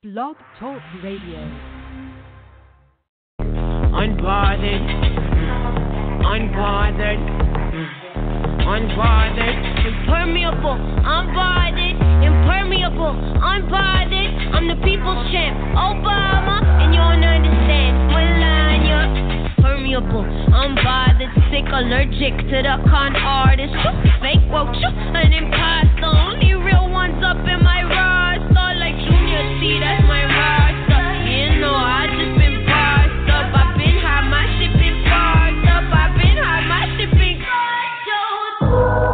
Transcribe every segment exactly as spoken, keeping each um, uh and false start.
Blog Talk Radio. Unbothered, unbothered, unbothered, impermeable, unbothered, impermeable, unbothered. I'm the people's champ, Obama, and you don't understand. Melania, permeable, unbothered, sick, allergic to the con artist. Fake woke, an imposter. Only real ones up in my roster, like Junior C, that's my roster. You know I just been parsed up. I've been high, my shit been parsed up. I've been high, my shit been parsed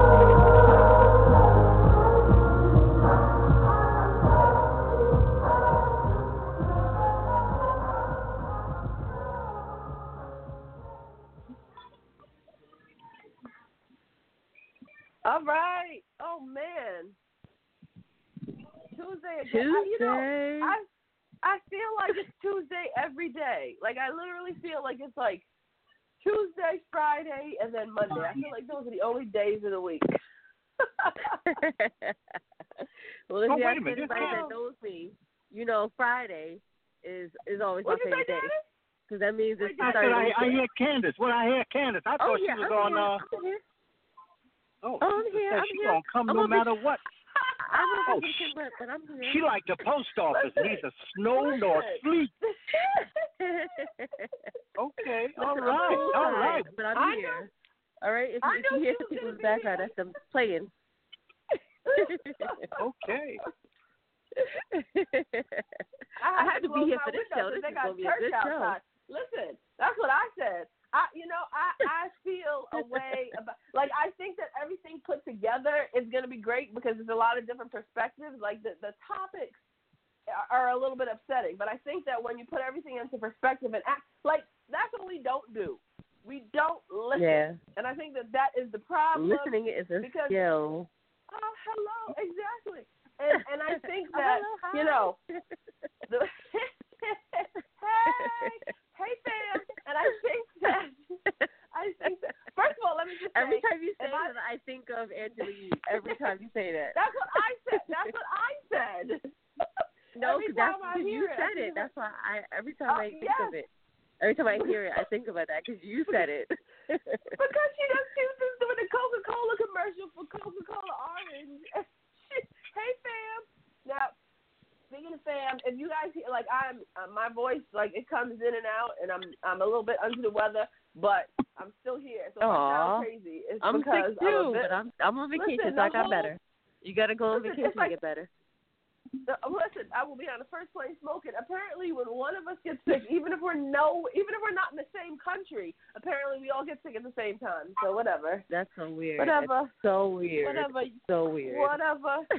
up. All right. Oh man. Tuesday again. Tuesday. I, you know, I I feel like it's Tuesday every day. Like I literally feel like it's like Tuesday, Friday, and then Monday. I feel like those are the only days of the week. Well, if Oh, you wait ask a minute, anybody this that time- knows me, you know Friday is is always What my you say, favorite day. Daddy? Because that means it's I starting said I, to I hear Candace. What I hear Candace. I Oh, thought yeah, she was I'm on. here. Uh, I'm here. oh, Oh, I'm she here. said I'm she here. gonna come I'm no on matter vac- what. I'm Oh, on vacation, sh- but, but I'm here. She like the post office, Listen. neither snow nor Listen. sleet. Okay, all Listen, I'm right, cool all side, right. But I'm I here. All right? If, I if knew you hear she some was people in gonna the be background, here. that's them playing. Okay. I had to be close here my for this window show. 'cause This they is got going to be a church good show. outside. Listen, that's what I said. I, you know, I, I feel a way about, like, I think that everything put together is going to be great because there's a lot of different perspectives. Like, the, the topics are, are a little bit upsetting, but I think that when you put everything into perspective and act, like, that's what we don't do. We don't listen. Yeah. And I think that that is the problem. Listening is a because- skill. Oh, hello, exactly. And and I think Oh, that, hello, hi. you know, the, hey, hey, fam. And I think that, I think that, first of all, let me just say, Every time you say if I- that, I think of Angela Yee. Every time you say that. that's what I said. That's what I said. No, Every because that's time I because you hear it, I said think it. of- That's why I every time Uh, I think yes. of it. Every time I hear it, I think about that because you said it. Because she just, she was just doing a Coca-Cola commercial for Coca-Cola Orange. Hey, fam. Now, speaking of fam, if you guys hear, like, I'm, uh, my voice, like, it comes in and out, and I'm I'm a little bit under the weather, but I'm still here. So if I Aw. sound crazy, it's I'm because sick too, I'm a bit, but I'm I'm on vacation, Listen, so I the got whole- better. You got to go on Listen, vacation it's like- to get better. Uh, listen, I will be on the first plane smoking. Apparently, when one of us gets sick, even if we're no, even if we're not in the same country, apparently we all get sick at the same time. So whatever, That's so weird. whatever, That's so weird. whatever, So weird. whatever,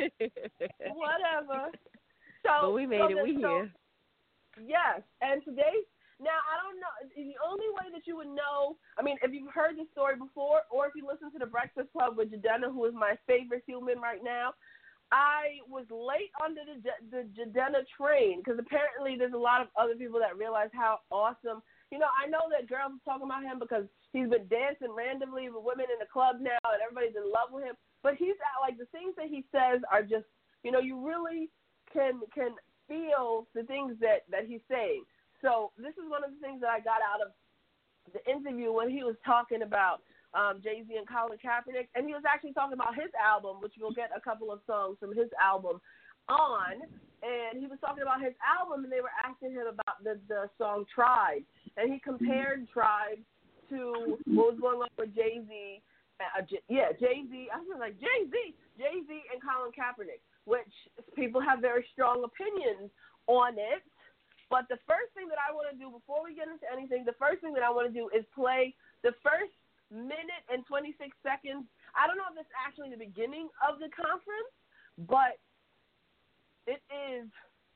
whatever. So, But we made so it. the- We so- here. Yes, and today, now I don't know. The only way that you would know, I mean, if you've heard the story before, or if you listen to the Breakfast Club with Jadena, who is my favorite human right now. I was late under the the Jadena train because apparently there's a lot of other people that realize how awesome. You know, I know that girls are talking about him because he's been dancing randomly with women in the club now, and everybody's in love with him. But he's at, like, the things that he says are just, you know, you really can can feel the things that that he's saying. So this is one of the things that I got out of the interview when he was talking about um, Jay-Z and Colin Kaepernick, and he was actually talking about his album, which we'll get a couple of songs from his album on, and he was talking about his album, and they were asking him about the, the song Tribe, and he compared Tribe to what was going on with Jay-Z, uh, J- yeah, Jay-Z, I was like, Jay-Z, Jay-Z and Colin Kaepernick, which people have very strong opinions on it. But the first thing that I want to do before we get into anything, the first thing that I want to do is play the first minute and twenty-six seconds. I don't know if it's actually the beginning of the conference, but it is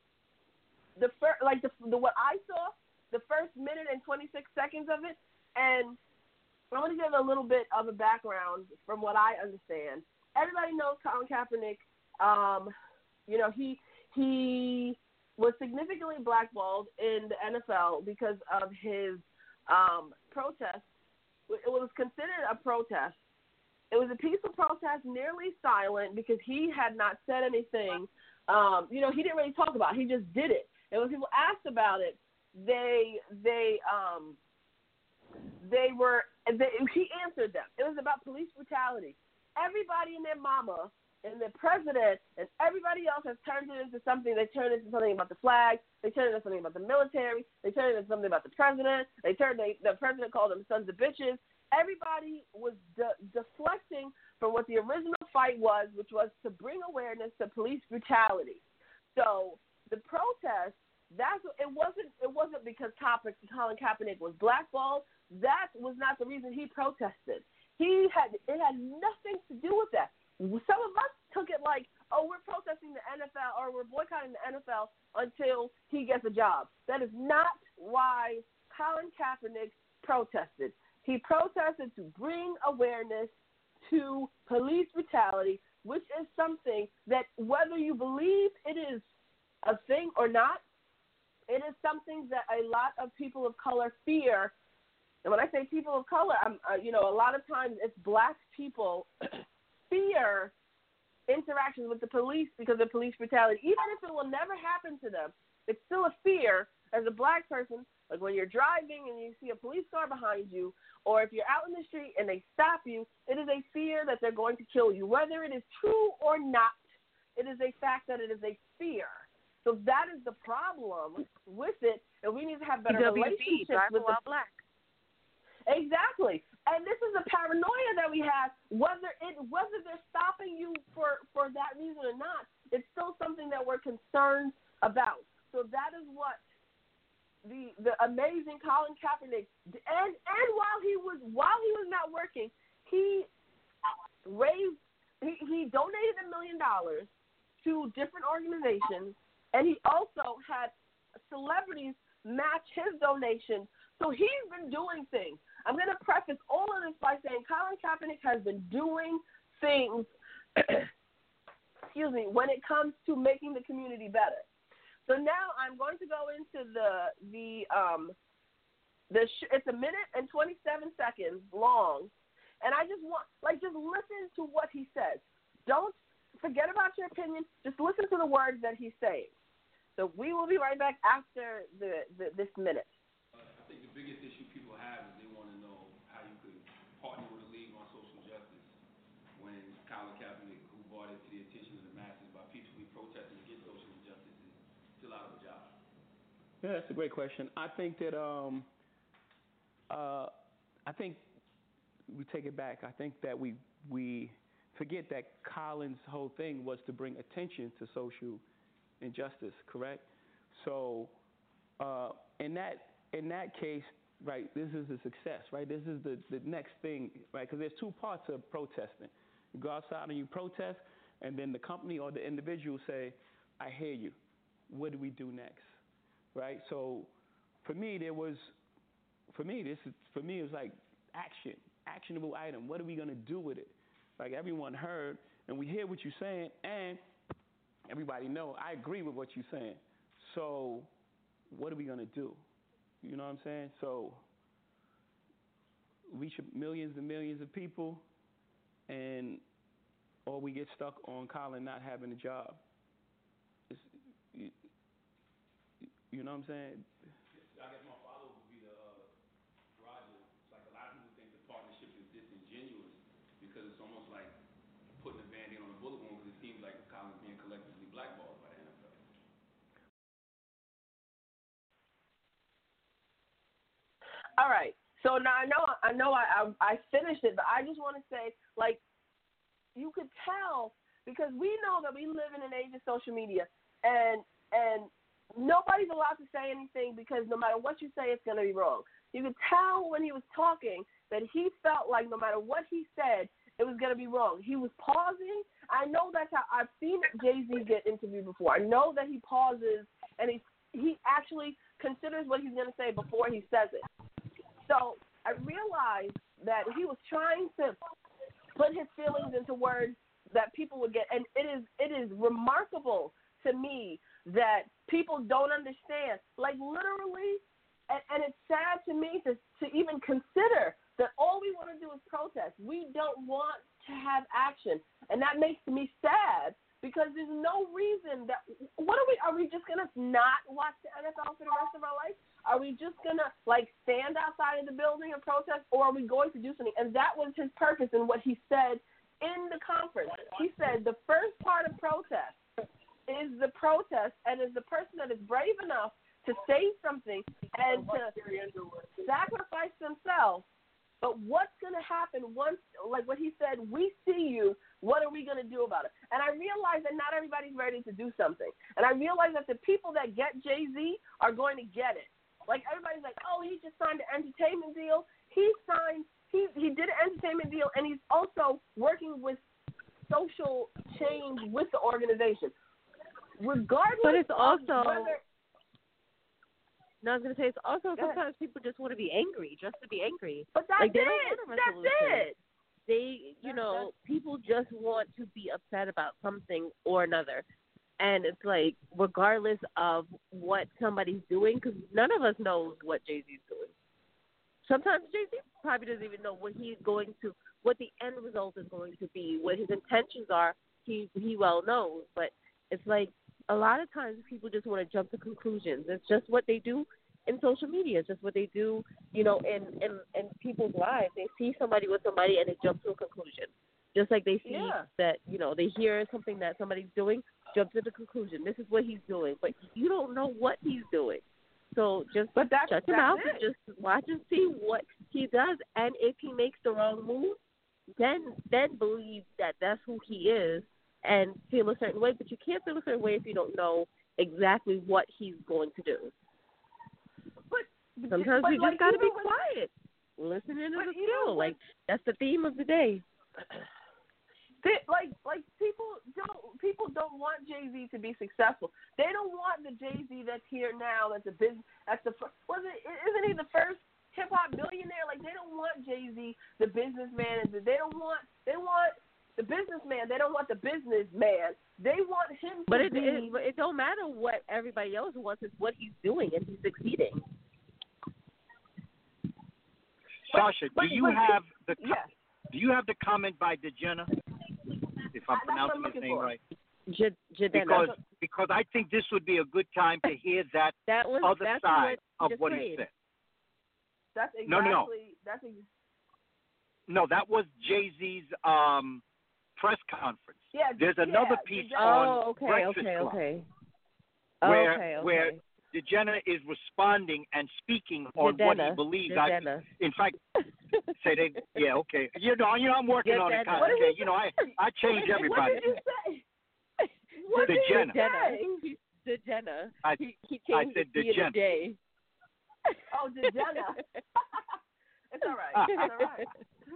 the first, like the, the what I saw, the first minute and twenty-six seconds of it. And I want to give a little bit of a background from what I understand. Everybody knows Colin Kaepernick. Um, you know, he he was significantly blackballed in the N F L because of his um, protest. It was considered a protest. It was a peaceful protest, nearly silent, because he had not said anything um, you know, he didn't really talk about it. He just did it. And when people asked about it, they they um, they were they, he answered them. It was about police brutality. Everybody and their mama and the president and everybody else has turned it into something. They turned it into something about the flag. They turned it into something about the military. They turned it into something about the president. They turned they, the president called them sons of bitches. Everybody was de- deflecting from what the original fight was, which was to bring awareness to police brutality. So the protest, that's it wasn't it wasn't because Colin Kaepernick was blackballed. That was not the reason he protested. He had it had nothing to do with that. Some of us took it like, oh, we're protesting the N F L or we're boycotting the N F L until he gets a job. That is not why Colin Kaepernick protested. He protested to bring awareness to police brutality, which is something that whether you believe it is a thing or not, it is something that a lot of people of color fear. And when I say people of color, I'm, uh, you know, a lot of times it's black people fear interactions with the police because of police brutality. Even if it will never happen to them, it's still a fear as a black person. Like when you're driving and you see a police car behind you, or if you're out in the street and they stop you, it is a fear that they're going to kill you. Whether it is true or not, it is a fact that it is a fear. So that is the problem with it, and we need to have better relationships with the black. Exactly. And this is a paranoia that we have, whether it whether they're stopping you for, for that reason or not, it's still something that we're concerned about. So that is what the the amazing Colin Kaepernick and and while he was while he was not working, he raised he, he donated a million dollars to different organizations, and he also had celebrities match his donation. So he's been doing things. I'm going to preface all of this by saying Colin Kaepernick has been doing things, excuse me, when it comes to making the community better. So now I'm going to go into the the um the sh- it's a minute and twenty-seven seconds long, and I just want like just listen to what he says. Don't forget about your opinion. Just listen to the words that he's saying. So we will be right back after the, the this minute. I think the biggest issue people have is they want to know how you could partner with a league on social justice when Colin Kaepernick, who brought it to the attention of the masses by peacefully protesting against social injustice, is still out of a job. Yeah, that's a great question. I think that um, uh, I think we take it back. I think that we we forget that Colin's whole thing was to bring attention to social injustice. Correct? So uh, in that. In that case, right, this is a success, right? This is the, the next thing, right? Because there's two parts of protesting. You go outside and you protest, and then the company or the individual say, I hear you. What do we do next, right? So for me, there was, for me, this is, for me, it was like action, actionable item. What are we going to do with it? Like everyone heard, and we hear what you're saying, and everybody know, I agree with what you're saying. So what are we going to do? You know what I'm saying? So reach millions and millions of people, and or we get stuck on Colin not having a job. It's, you, you know what I'm saying? I guess my follow-up would be the uh, Roger. Like a lot of people think the partnership is disingenuous because it's almost like putting a band-aid on a bullet wound because it seems like Colin's being collectively blackballed by the N F L. All right. So now I know I know I, I I finished it, but I just want to say, like, you could tell because we know that we live in an age of social media, and and nobody's allowed to say anything because no matter what you say, it's going to be wrong. You could tell when he was talking that he felt like no matter what he said, it was going to be wrong. He was pausing. I know that's how I've seen Jay-Z get interviewed before. I know that he pauses and he he actually considers what he's going to say before he says it. So I realized that he was trying to put his feelings into words that people would get, and it is it is remarkable to me that people don't understand. Like literally, and, and it's sad to me to, to even consider that all we want to do is protest. We don't want to have action, and that makes me sad because there's no reason that. What are we? Are we just gonna not watch the N F L for the rest of our life? Are we just gonna like stand outside of the building and protest, or are we going to do something? And that was his purpose and what he said in the conference. He said the first part of protest is the protest, and is the person that is brave enough to say something and to sacrifice themselves. But what's going to happen once, like what he said, we see you, what are we going to do about it? And I realize that not everybody's ready to do something. And I realize that the people that get Jay-Z are going to get it. Like, everybody's like, oh, he just signed an entertainment deal. He signed, he, he did an entertainment deal, and he's also working with social change with the organization. Regardless But it's also, of whether... No, I was going to say, it's also sometimes people just want to be angry, just to be angry. But that's like, they it. don't want a That's resolution. it. They, you know, people just want to be upset about something or another. And it's like, regardless of what somebody's doing, because none of us knows what Jay-Z's doing. Sometimes Jay-Z probably doesn't even know what he's going to, what the end result is going to be, what his intentions are. He he well knows. But it's like, a lot of times people just want to jump to conclusions. It's just what they do in social media. It's just what they do, you know, in, in, in people's lives. They see somebody with somebody and they jump to a conclusion. Just like they see Yeah. that, you know, they hear something that somebody's doing, jump to the conclusion. This is what he's doing. But you don't know what he's doing. So just But that's, shut him that's out it. and just watch and see what he does. And if he makes the wrong move, then then believe that that's who he is and feel a certain way. But you can't feel a certain way if you don't know exactly what he's going to do. But, Sometimes but we like, just got to be even when- quiet. Listening is But a even skill. when- Like, that's the theme of the day. They, like like people don't people don't want Jay-Z to be successful. They don't want the Jay-Z that's here now. That's a business. That's the fir- was it? Isn't he the first hip hop billionaire? Like, they don't want Jay-Z, the businessman. They don't want they want the businessman. They don't want the businessman. They want him to But it, be. it but it don't matter what everybody else wants. It's what he's doing, and he's succeeding. Sasha, but- do you but- have the co- yes. do you have the comment by DeJenna? If I'm That's what pronouncing I'm his looking name for. right, J- Jadena. because because I think this would be a good time to hear that that was other that's side what of just what he played. said. That's exactly. No, no. That's ex- No, that was Jay-Z's um, press conference. yeah. There's another yeah, piece exactly. on Oh, okay, Breakfast okay, Club, okay. where okay, okay. where DeJenna is responding and speaking on what he Jadena, believes. I, Jadena. in fact, say they, yeah, okay. You know, you know, I'm working on it. Jadena. Kind of, okay, you know, I I change everybody. What did you say? What The did you Jenna. say? The Jenna. I- he, he I changed said the the C in Jenna. a J. Oh, the Jenna. It's all right. It's all right.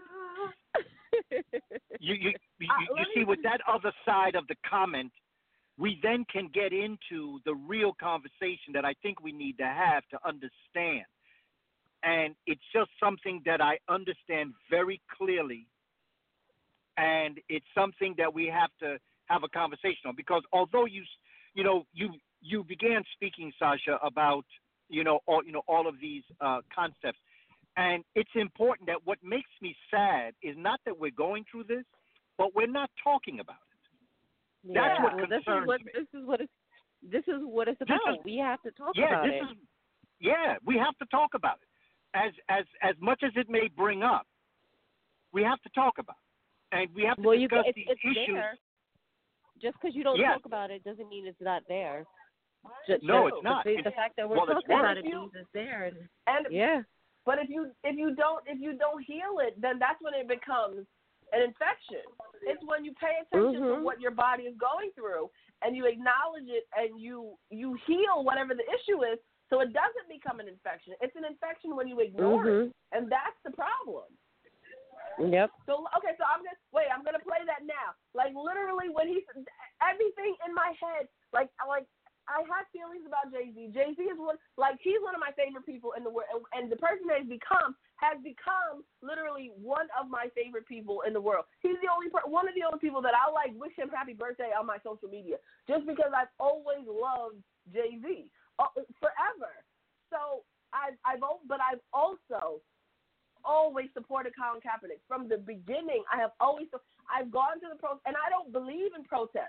You you you, Uh, you let see me- with that other side of the comment, we then can get into the real conversation that I think we need to have to understand. And it's just something that I understand very clearly. And it's something that we have to have a conversation on, because although you, you know, you you began speaking, Sasha, about you know all you know all of these uh, concepts, and it's important that what makes me sad is not that we're going through this, but we're not talking about it. That's Yeah, what well, this is concerns what me. this is what it's this is what it's This about. is- we have to talk Yeah, about this it. is yeah, we have to talk about it. As as as much as it may bring up, we have to talk about it. And we have to well, you discuss it's, these it's issues. there. Just because you don't Yeah. talk about it doesn't mean it's not there. Just, No, just it's not. The, the It's- fact that we're well, it's talking worse. about it You- means it's there. And, And yeah. but if you if you don't if you don't heal it, then that's when it becomes an infection. It's when you pay attention to Mhm. what your body is going through and you acknowledge it and you you heal whatever the issue is, so it doesn't become an infection. It's an infection when you ignore it, Mhm. and that's the problem. Yep. So okay, so I'm gonna wait. I'm gonna play that now. Like literally, when he everything in my head, like like I have feelings about Jay-Z. Jay-Z is one like he's one of my favorite people in the world, and, and the person that he's become has become literally one of my favorite people in the world. He's the only per- one of the only people that I like wish him happy birthday on my social media, just because I've always loved Jay-Z uh, forever. So I've I've al- but I've also always supported Colin Kaepernick from the beginning. I have always I've gone to the pro and I don't believe in protest.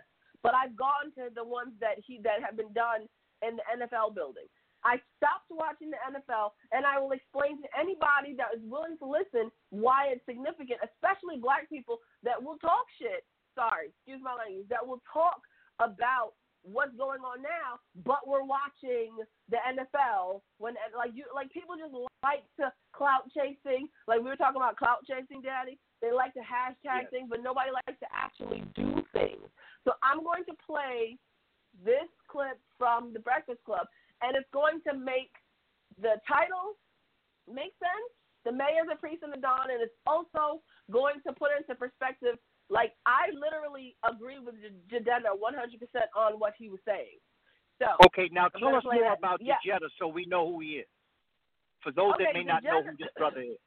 but I've gone to the ones that he that have been done in the N F L building. I stopped watching the N F L, and I will explain to anybody that is willing to listen why it's significant, especially black people that will talk shit. Sorry, excuse my language. That will talk about what's going on now, but we're watching the N F L when like you like people just like to clout chasing. Like we were talking about clout chasing, Daddy. They like to hashtag yes. things, but nobody likes to actually do things. So I'm going to play this clip from the Breakfast Club. And it's going to make the title make sense, the Mayor, the Priest, and the Don, and it's also going to put into perspective, like, I literally agree with Jidenna one hundred percent on what he was saying. So Okay, now tell us more that. about yeah. Jidenna so we know who he is. For those okay, that may Jidenna, not know who this brother is.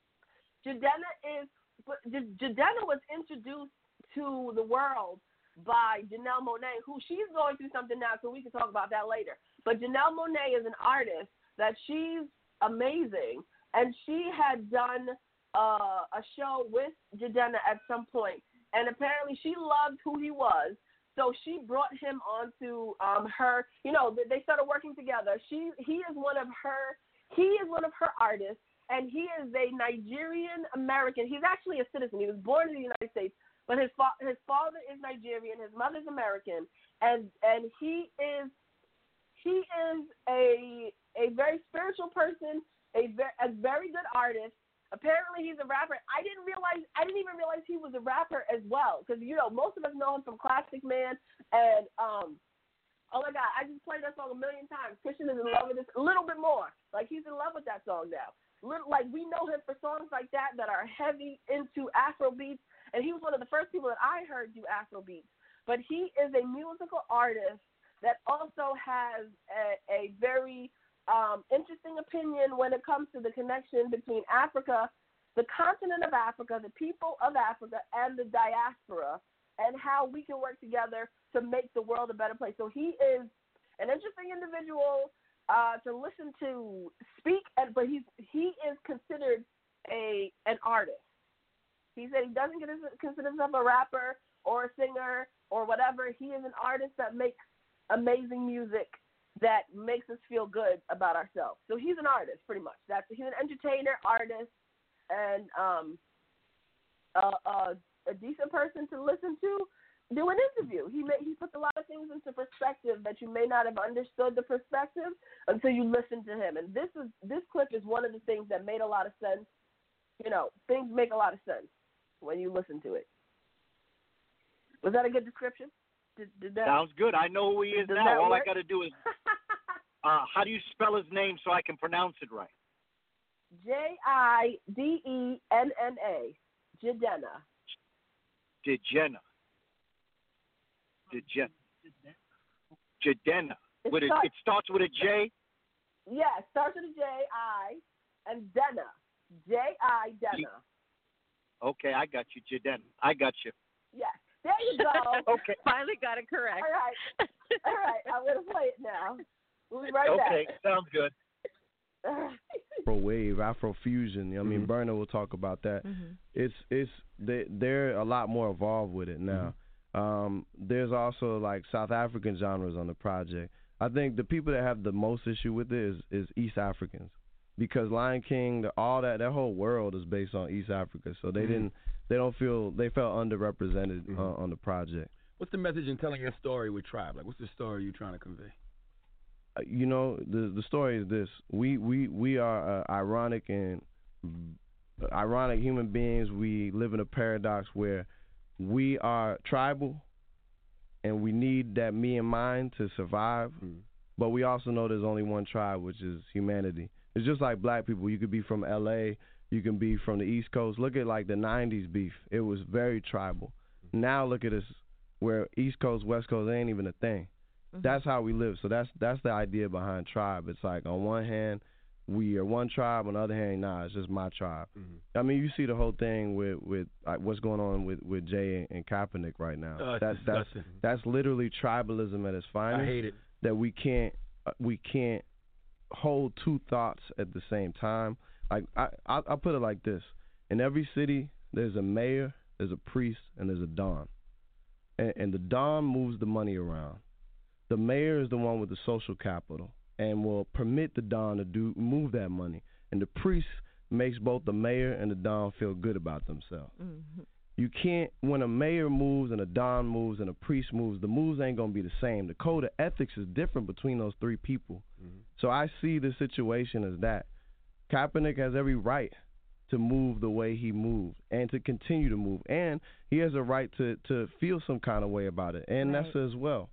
Jidenna is, Jidenna was introduced to the world by Janelle Monáe, who she's going through something now, so we can talk about that later. But Janelle Monáe is an artist that she's amazing, and she had done uh, a show with Jidenna at some point, and apparently she loved who he was, so she brought him onto um, her. You know, they started working together. She, he is one of her, he is one of her artists, and he is a Nigerian American. He's actually a citizen. He was born in the United States. But his fa- his father is Nigerian, his mother's American, and and he is he is a a very spiritual person, a very a very good artist. Apparently, he's a rapper. I didn't realize I didn't even realize he was a rapper as well, because you know most of us know him from Classic Man and um. Oh my God, I just played that song a million times. Christian is in love with this a little bit more. Like he's in love with that song now. Little, like we know him for songs like that that are heavy into Afro beats. And he was one of the first people that I heard do Afrobeats. But he is a musical artist that also has a, a very um, interesting opinion when it comes to the connection between Africa, the continent of Africa, the people of Africa, and the diaspora, and how we can work together to make the world a better place. So he is an interesting individual uh, to listen to speak, and, but he's, he is considered a an artist. He said he doesn't consider himself a rapper or a singer or whatever. He is an artist that makes amazing music that makes us feel good about ourselves. So he's an artist, pretty much. That's he's an entertainer, artist, and um, a, a, a decent person to listen to. Do an interview. He may, he puts a lot of things into perspective that you may not have understood the perspective until you listen to him. And this is this clip is one of the things that made a lot of sense. You know, things make a lot of sense when you listen to it. Was that a good description? Did, did that, Sounds good. I know who he is now. All work? I got to do is, uh, how do you spell his name so I can pronounce it right? J I D E N N A, Jidenna. Jidenna. Jidenna. Jidenna. With a, it starts with a J? Yeah, it starts with a J, I, and Denna. J I Denna. Okay, I got you, Jidenna. I got you. Yes. There you go. Okay. Finally got it correct. All right. All right. I'm going to play it now. We'll be right okay, back. Okay, sounds good. Afro wave, Afro fusion. I mean, mm-hmm. Burner will talk about that. Mm-hmm. It's it's they, they're a lot more involved with it now. Mm-hmm. Um, there's also like South African genres on the project. I think the people that have the most issue with it is, is East Africans, because Lion King, the, all that that whole world is based on East Africa. So they mm-hmm. didn't they don't feel they felt underrepresented mm-hmm. uh, on the project. What's the message in telling your story with Tribe? Like, what's the story you're trying to convey? You know, the the story is this: we we we are uh, ironic and uh, ironic human beings. We live in a paradox where we are tribal, and we need that me and mine to survive. Mm. But we also know there's only one tribe, which is humanity. It's just like black people. You could be from L A, you can be from the East Coast. Look at like the nineties beef. It was very tribal. Mm. Now look at us, where East Coast, West Coast ain't even a thing. Mm-hmm. That's how we live. So that's that's the idea behind Tribe. It's like on one hand, we are one tribe. On the other hand, nah, it's just my tribe. Mm-hmm. I mean, you see the whole thing with with like, what's going on with, with Jay and, and Kaepernick right now. Uh, that's that's that's literally tribalism at its finest. I hate it. That we can't uh, we can't hold two thoughts at the same time. Like I I I'll put it like this: in every city, there's a mayor, there's a priest, and there's a don. and, and the Don moves the money around. The mayor is the one with the social capital and will permit the Don to do move that money. And the priest makes both the mayor and the Don feel good about themselves. Mm-hmm. You can't, when a mayor moves and a Don moves and a priest moves, the moves ain't going to be the same. The code of ethics is different between those three people. Mm-hmm. So I see the situation as that. Kaepernick has every right to move the way he moved and to continue to move. And he has a right to, to feel some kind of way about it. And right. Nessa as well.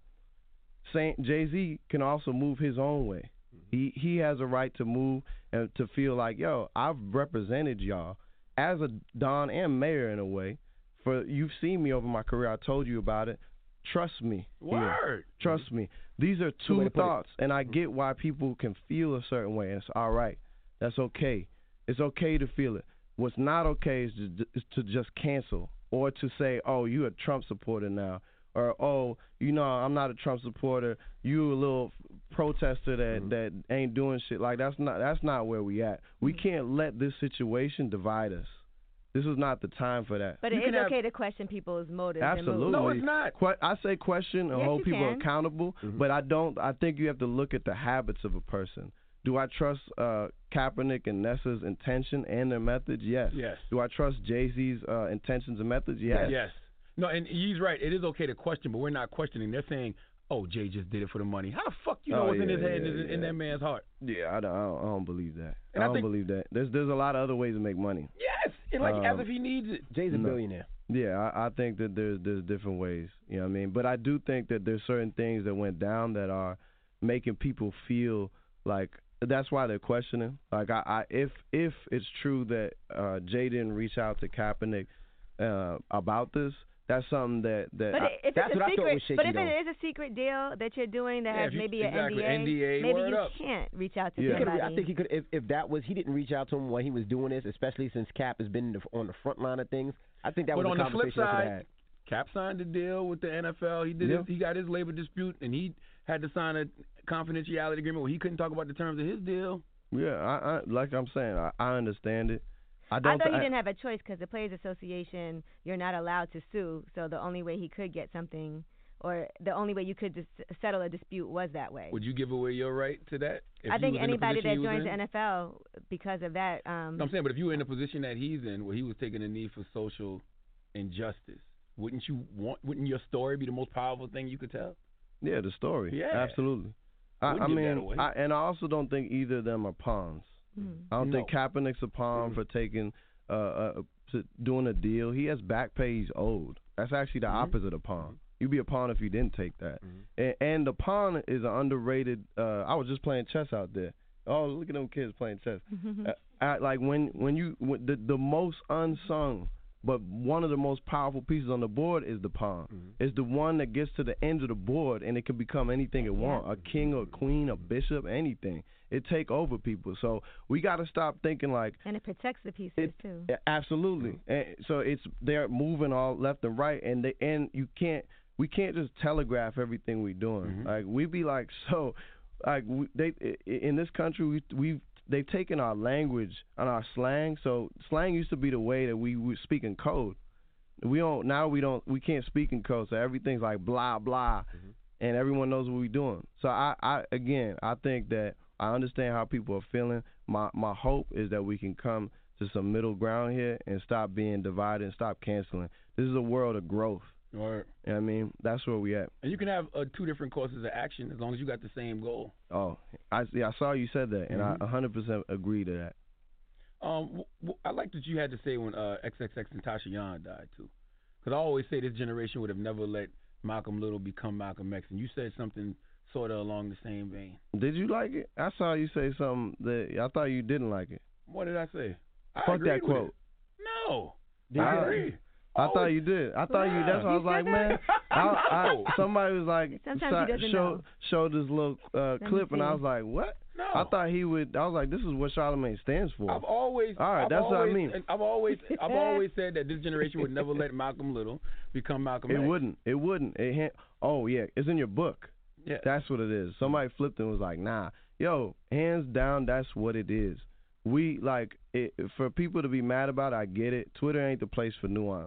Saint Jay-Z can also move his own way. Mm-hmm. He he has a right to move and to feel like, yo, I've represented y'all as a Don and mayor in a way. For you've seen me over my career. I told you about it. Trust me. Word. Here. Trust me. These are two thoughts, and I get why people can feel a certain way. And it's all right. That's okay. It's okay to feel it. What's not okay is to, is to just cancel or to say, oh, you're a Trump supporter now. Or, oh, you know, I'm not a Trump supporter. You a little protester that, mm-hmm. that ain't doing shit. Like, that's not that's not where we at. We can't let this situation divide us. This is not the time for that. But you it is okay have, to question people's motives. Absolutely. And no, it's not. Que- I say question and yes, hold people can. accountable, mm-hmm. but I don't. I think you have to look at the habits of a person. Do I trust uh, Kaepernick and Nessa's intention and their methods? Yes. Yes. Do I trust Jay-Z's uh, intentions and methods? Yes. Yes. No, and he's right. It is okay to question, but we're not questioning. They're saying, oh, Jay just did it for the money. How the fuck you know oh, what's yeah, in his head yeah, and yeah. in that man's heart? Yeah, I don't, I don't, I don't believe that. And I, I don't think, believe that. There's there's a lot of other ways to make money. Yes, and like um, as if he needs it. Jay's a no. billionaire. Yeah, I, I think that there's there's different ways. You know what I mean? But I do think that there's certain things that went down that are making people feel like that's why they're questioning. Like I, I if if it's true that uh, Jay didn't reach out to Kaepernick uh, about this. That's something that, that but I, if that's it's a what secret, I thought was shaky. But if though. it is a secret deal that you're doing that yeah, has you, maybe exactly. an N D A, N D A maybe you up. can't reach out to yeah. somebody. I think he could. If, if that was, he didn't reach out to him when he was doing this, especially since Cap has been in the, on the front line of things. I think that but was on a the flip conversation side, that had. Cap signed a deal with the N F L. He did. Yeah. His, he got his labor dispute, and he had to sign a confidentiality agreement where he couldn't talk about the terms of his deal. Yeah, I, I like I'm saying, I, I understand it. I, don't I thought th- he didn't have a choice because the Players Association, you're not allowed to sue. So the only way he could get something, or the only way you could dis- settle a dispute was that way. Would you give away your right to that? If I think was in the anybody that he was joins in? the N F L because of that. Um, No, I'm saying, but if you were in the position that he's in, where he was taking a knee for social injustice, wouldn't you want? Wouldn't your story be the most powerful thing you could tell? Yeah, the story. Yeah, absolutely. I, I mean, I, and I also don't think either of them are pawns. Mm-hmm. I don't no. think Kaepernick's a pawn mm-hmm. for taking, uh, uh, to doing a deal. He has back pay he's owed. That's actually the mm-hmm. opposite of pawn. You'd be a pawn if you didn't take that. Mm-hmm. And, and the pawn is an underrated. Uh, I was just playing chess out there. Oh, look at them kids playing chess. uh, I, like when when you when the the most unsung, but one of the most powerful pieces on the board is the pawn. Mm-hmm. It's the one that gets to the end of the board and it can become anything it yeah. wants. A king or a queen, a bishop, anything. It take over people. So we got to stop thinking like. And it protects the pieces it, too. Absolutely. Mm-hmm. And so it's they're moving all left and right, and they and you can't we can't just telegraph everything we're doing. Mm-hmm. Like we be like so, like we, they in this country we we. They've taken our language and our slang. So slang used to be the way that we would speak in code. We don't now. We don't. We can't speak in code. So everything's like blah blah, mm-hmm. and everyone knows what we're doing. So I, I, again, I think that I understand how people are feeling. My, my hope is that we can come to some middle ground here and stop being divided and stop canceling. This is a world of growth. Right. You know what I mean? That's where we at. And you can have uh, two different courses of action as long as you got the same goal. Oh, I yeah, I saw you said that, and mm-hmm. I one hundred percent agree to that. Um, w- w- I like that you had to say when uh, X X X and Tasha Yar died too, because I always say this generation would have never let Malcolm Little become Malcolm X, and you said something sort of along the same vein. Did you like it? I saw you say something that I thought you didn't like it. What did I say? I Fuck that quote. It. No, did I agree. I oh, thought you did. I thought yeah. you. That's why I was like, man. I, I, somebody was like, Sometimes he doesn't show, know. showed this little uh, clip, and I was like, what? No. I thought he would. I was like, this is what Charlamagne stands for. I've always. All right, I've that's always, what I mean. I've always, I've always said that this generation would never let Malcolm Little become Malcolm It X. wouldn't. It wouldn't. It oh yeah, it's in your book. Yeah. That's what it is. Somebody flipped and was like, nah, yo, hands down, that's what it is. We like it, for people to be mad about it. I get it. Twitter ain't the place for nuance.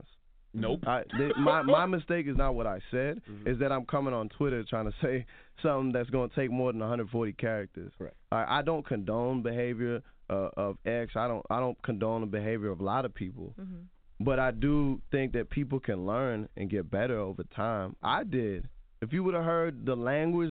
Nope. I, they, my my mistake is not what I said. Mhm. Is that I'm coming on Twitter trying to say something that's going to take more than one hundred forty characters. Correct. I, I don't condone behavior uh, of X. I don't I don't condone the behavior of a lot of people. Mhm. But I do think that people can learn and get better over time. I did. If you would have heard the language.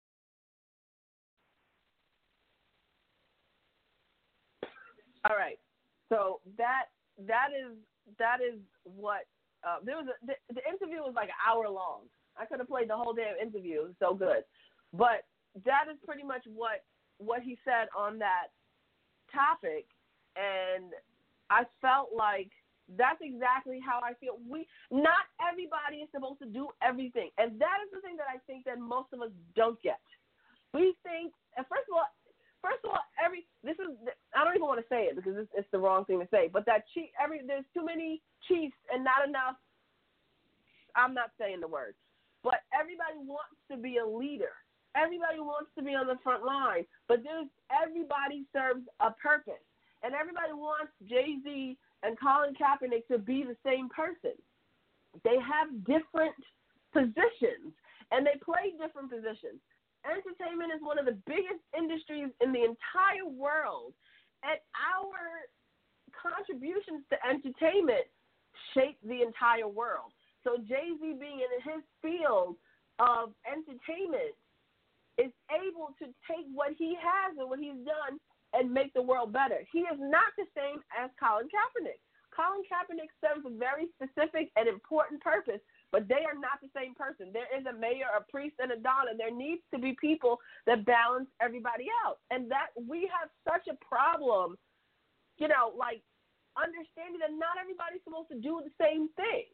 All right. So that that is that is what uh, there was. A, the, the interview was like an hour long. I could have played the whole damn interview. It was so good. But that is pretty much what what he said on that topic, and I felt like that's exactly how I feel. We not everybody is supposed to do everything, and that is the thing that I think that most of us don't get. We think, and first of all, first of all, every this is I don't even want to say it because it's, it's the wrong thing to say. But that chief, every there's too many chiefs and not enough. I'm not saying the word, but everybody wants to be a leader. Everybody wants to be on the front line, but there's everybody serves a purpose, and everybody wants Jay-Z and Colin Kaepernick to be the same person. They have different positions, and they play different positions. Entertainment is one of the biggest industries in the entire world, and our contributions to entertainment shape the entire world. So Jay-Z being in his field of entertainment is able to take what he has and what he's done and make the world better. He is not the same as Colin Kaepernick. Colin Kaepernick serves a very specific and important purpose, but they are not the same person. There is a mayor, a priest, and a don, and there needs to be people that balance everybody out. And that we have such a problem, you know, like understanding that not everybody's supposed to do the same thing.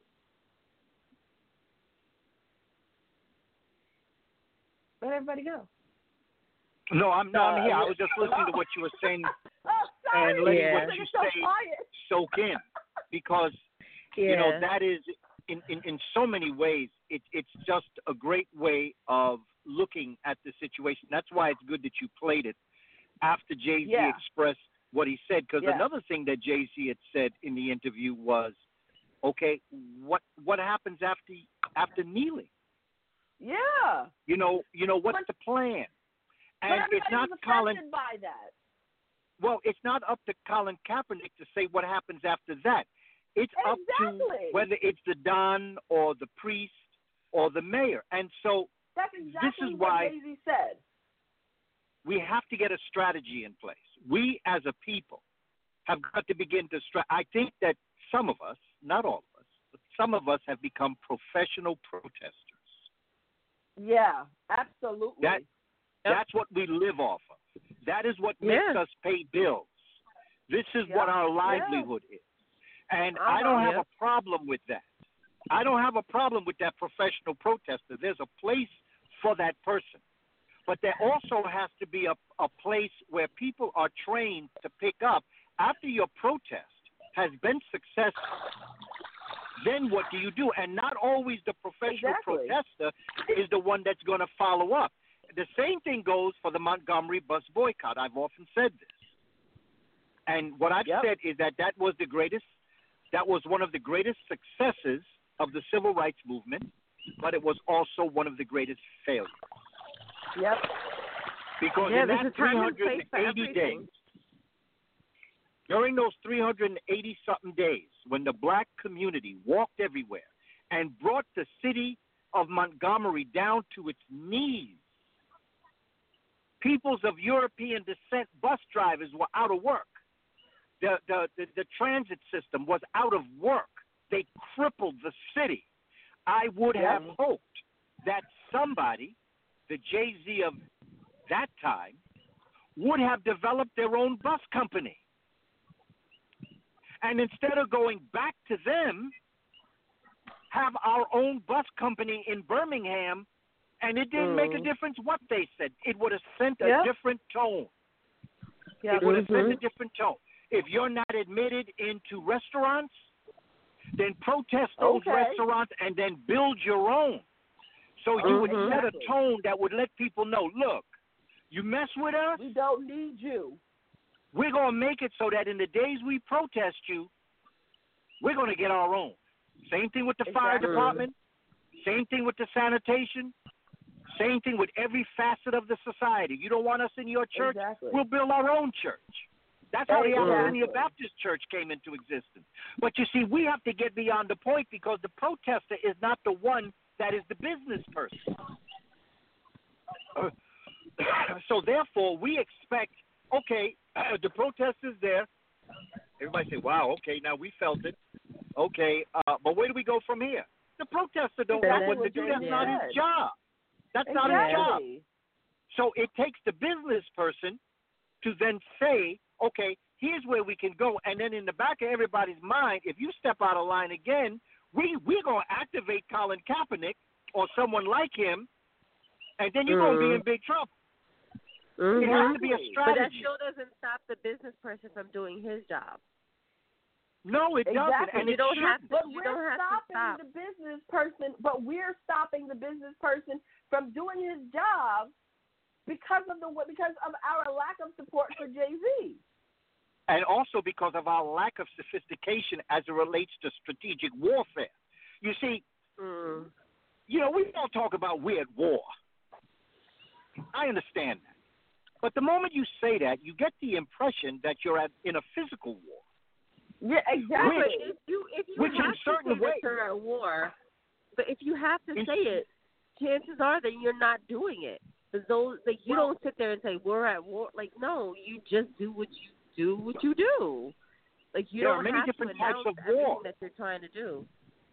Where'd everybody go? No, I'm no, I'm here. I was just listening to what you were saying and letting Yeah. what you say soak in, because Yeah. you know that is in, in, in so many ways it, it's just a great way of looking at the situation. That's why it's good that you played it after Jay-Z Yeah. expressed what he said, because Yeah. another thing that Jay-Z had said in the interview was, okay, what what happens after after kneeling? Yeah. You know, you know what's But- the plan? But And it's everybody not was Colin. affected by that. Well, it's not up to Colin Kaepernick to say what happens after that. It's up Exactly. to whether it's the don or the priest or the mayor. And so That's exactly this is what why Jay-Z said. we have to get a strategy in place. We as a people have got to begin to stra- I think that some of us, not all of us, but some of us have become professional protesters. Yeah, absolutely. That That's what we live off of. That is what makes Yeah. us pay bills. This is Yeah. what our livelihood is. And Uh-huh. I don't have Yeah. a problem with that. I don't have a problem with that professional protester. There's a place for that person. But there also has to be a, a place where people are trained to pick up after your protest has been successful. Then what do you do? And not always the professional Exactly. protester is the one that's going to follow up. The same thing goes for the Montgomery bus boycott. I've often said this. And what I've Yep. said is that that was the greatest, that was one of the greatest successes of the civil rights movement, but it was also one of the greatest failures. Yep. Because Yeah, in there's that a time and three place for hundred eighty everything. days, during those three hundred eighty something days, when the black community walked everywhere and brought the city of Montgomery down to its knees, peoples of European descent bus drivers were out of work. The, the, the, the transit system was out of work. They crippled the city. I would Yeah. have hoped that somebody, the Jay-Z of that time, would have developed their own bus company. And instead of going back to them, have our own bus company in Birmingham, and it didn't make a Mm. difference what they said. It would have sent a Yeah. different tone. Yeah. It would have sent a Mhm. different tone. If you're not admitted into restaurants, then protest those Okay. restaurants and then build your own. So you would Mhm. set a tone that would let people know, look, you mess with us, We don't need you. we're going to make it so that in the days we protest you, we're going to get our own. Same thing with the fire Exactly. department. Same thing with the sanitation. Same thing with every facet of the society. You don't want us in your church? Exactly. We'll build our own church. That's how the Exactly. Abyssinia Baptist Church came into existence. But you see, we have to get beyond the point because the protester is not the one that is the business person. Uh, so therefore, we expect, okay, uh, the protest is there. Everybody say, wow, okay, now we felt it. Okay, uh, but where do we go from here? The protester don't know what to do. That's not his job. That's exactly. not his job. So it takes the business person to then say, okay, here's where we can go. And then in the back of everybody's mind, if you step out of line again, we, we're going to activate Colin Kaepernick or someone like him, and then you're Mm-hmm. going to be in big trouble. Mm-hmm. It has to be a But that strategy. still doesn't stop the business person from doing his job. No, it doesn't. Exactly. And You it don't have shouldn't. to. But You we're don't have to stopping stop. the business person. But we're stopping the business person from doing his job because of the because of our lack of support for Jay-Z. And also because of our lack of sophistication as it relates to strategic warfare. You see, Mm. you know, we don't talk about we're at war. I understand that. But the moment you say that, you get the impression that you're at, in a physical war. Yeah, exactly. But if you if you Which in have to certain say ways- that you're at war, but if you have to In- say it, chances are that you're not doing it. But those like you Well- don't sit there and say we're at war. Like no, you just do what you do what you do. Like you There are don't many have different to types announce of everything war. that you're trying to do.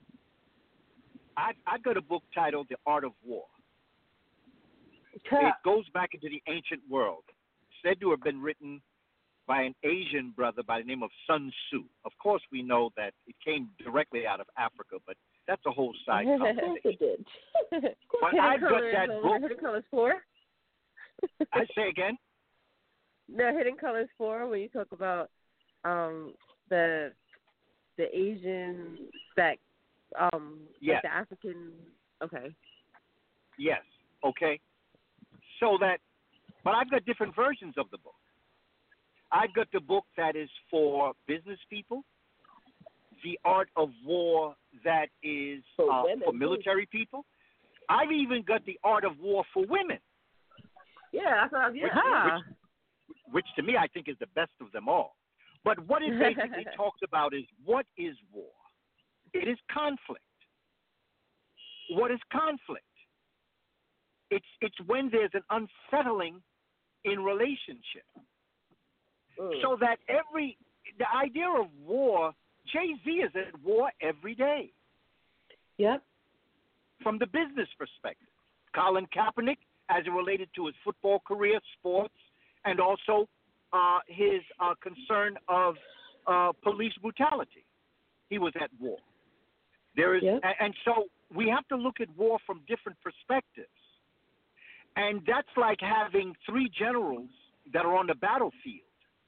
I, I got a book titled The Art of War. Yeah. It goes back into the ancient world. Said to have been written by an Asian brother by the name of Sun Tzu. Of course, we know that it came directly out of Africa, but that's a whole side Of conversation. course it did. But Hidden I've got Colors, that uh, book. Hidden Colors four. I say again. The Hidden Colors four, when you talk about um the the Asian that um Yes. like the African. Okay. Yes. Okay. So that, but I've got different versions of the book. I've got the book that is for business people, the art of war that is For uh, women, for too. military people. I've even got the art of war for women, Yeah, that's what I was. Yeah. Ah. which to me I think is the best of them all. But what it basically talks about is what is war? It is conflict. What is conflict? It's it's when there's an unsettling in relationship. Mm. So that every the idea of war, Jay-Z is at war every day Yep. from the business perspective. Colin Kaepernick, as it related to his football career, sports, and also uh, his uh, concern of uh, police brutality. He was at war. There is, Yep. a- and so we have to look at war from different perspectives. And that's like having three generals that are on the battlefield.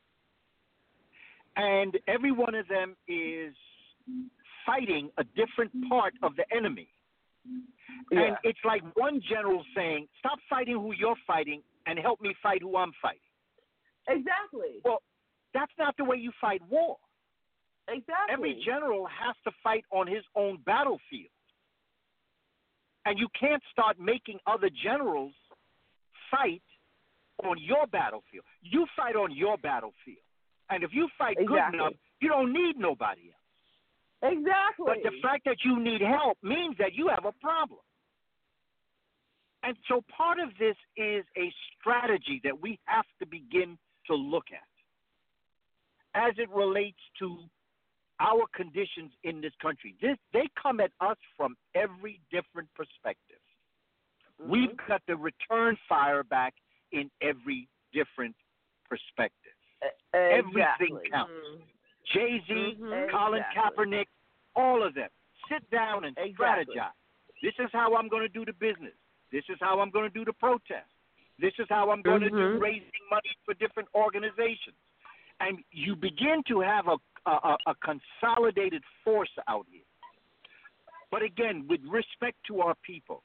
And every one of them is fighting a different part of the enemy. Yeah. And it's like one general saying, stop fighting who you're fighting and help me fight who I'm fighting. Exactly. Well, that's not the way you fight war. Exactly. Every general has to fight on his own battlefield. And you can't start making other generals fight on your battlefield. You fight on your battlefield. And if you fight good Exactly. enough, you don't need nobody else. Exactly. But the fact that you need help means that you have a problem. And so part of this is a strategy that we have to begin to look at as it relates to our conditions in this country. This, they come at us from every different perspective. Mm-hmm. We've got the return fire back in every different perspective. Exactly. Everything counts. Mm. Jay-Z, Mhm. Colin Exactly. Kaepernick, all of them. Sit down and Exactly. strategize. This is how I'm going to do the business. This is how I'm going to do the protest. This is how I'm going to do Mhm. raising money for different organizations. And you begin to have a, a, a consolidated force out here. But again, with respect to our people,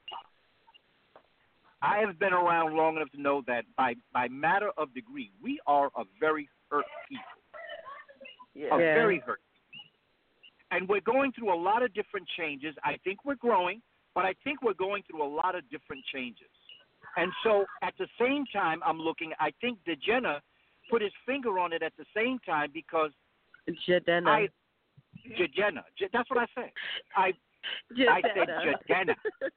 I have been around long enough to know that by, by matter of degree, we are a very hurt people. Yeah. A Yeah. very hurt. And we're going through a lot of different changes. I think we're growing, but I think we're going through a lot of different changes. And so at the same time, I'm looking, I think DeGena put his finger on it at the same time because Jadena. I, Jadena, J- that's what I said. I, I said Jadena.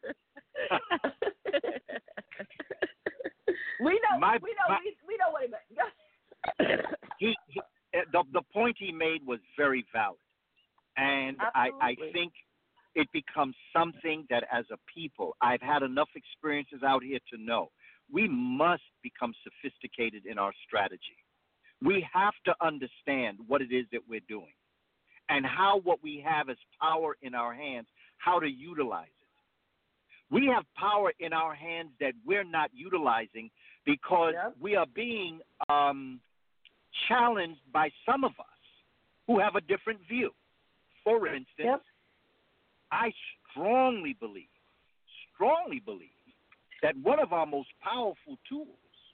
we know, my, we know, my, we, we know what he meant. he, he, the, the point he made was very valid. And I, I think it becomes something that as a people, I've had enough experiences out here to know we must become sophisticated in our strategy. We have to understand what it is that we're doing and how what we have as power in our hands, how to utilize it. We have power in our hands that we're not utilizing because yep. we are being um, challenged by some of us who have a different view. For instance, yep. I strongly believe, strongly believe that one of our most powerful tools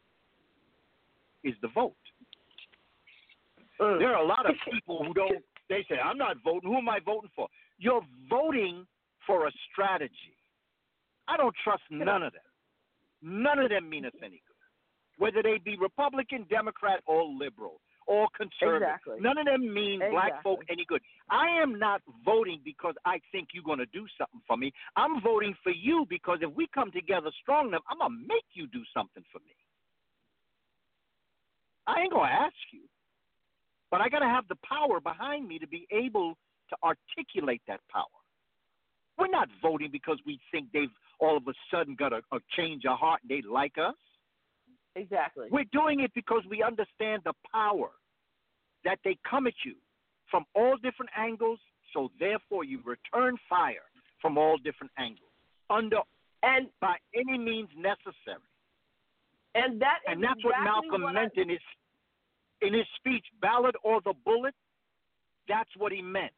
is the vote. Uh, there are a lot of people who don't, they say, I'm not voting. Who am I voting for? You're voting for a strategy. I don't trust none of them. None of them mean us any good, whether they be Republican, Democrat, or liberal, or conservative. Exactly. None of them mean exactly. black folk any good. I am not voting because I think you're going to do something for me. I'm voting for you because if we come together strong enough, I'm going to make you do something for me. I ain't going to ask you, but I got to have the power behind me to be able to articulate that power. We're not voting because we think they've all of a sudden got a, a change of heart and they like us. Exactly. We're doing it because we understand the power that they come at you from all different angles, so therefore you return fire from all different angles under and by any means necessary. And that is and that's exactly what Malcolm what meant I... in his in his speech, ballot or the bullet. That's what he meant.